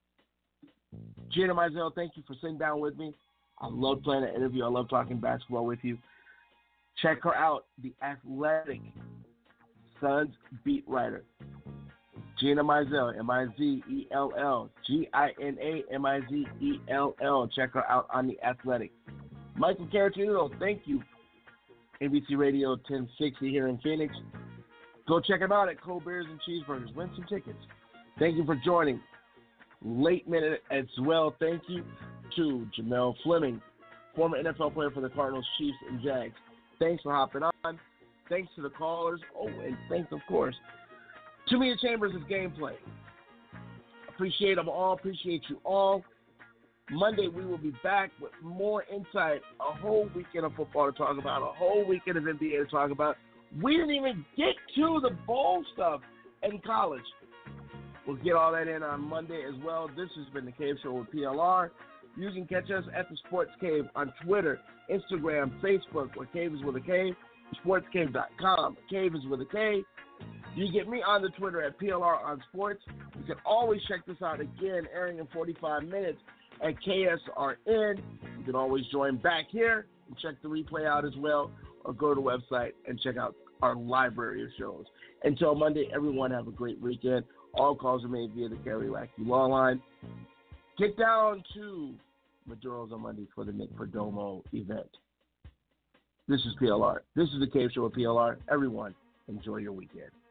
Gina Mizell, thank you for sitting down with me. I love playing an interview. I love talking basketball with you. Check her out, The Athletic Suns beat writer. Gina Mizell, M I Z E L L, G I N A M I Z E L L. Check her out on The Athletic. Michael Caratenuto, thank you. N B C Radio ten sixty here in Phoenix. Go check him out at Cold Beers and Cheeseburgers. Win some tickets. Thank you for joining. Late minute as well. Thank you to Jamel Fleming, former N F L player for the Cardinals, Chiefs, and Jags. Thanks for hopping on. Thanks to the callers. Oh, and thanks, of course, to Mia Chambers' gameplay. Appreciate them all. Appreciate you all. Monday, we will be back with more insight, a whole weekend of football to talk about, a whole weekend of N B A to talk about. We didn't even get to the bowl stuff in college. We'll get all that in on Monday as well. This has been The Cave Show with P L R. You can catch us at The Sports Cave on Twitter, Instagram, Facebook, where Cave is with a K, sports cave dot com. Cave is with a K. You get me on the Twitter at P L R on Sports. You can always check this out again, airing in forty-five minutes at K S R N. You can always join back here and check the replay out as well, or go to the website and check out our library of shows. Until Monday, everyone have a great weekend. All calls are made via the Kerry Lackey Law Line. Get down to Maduro's on Monday for the Nick Perdomo event. This is P L R. This is the Cave Show with P L R. Everyone, enjoy your weekend.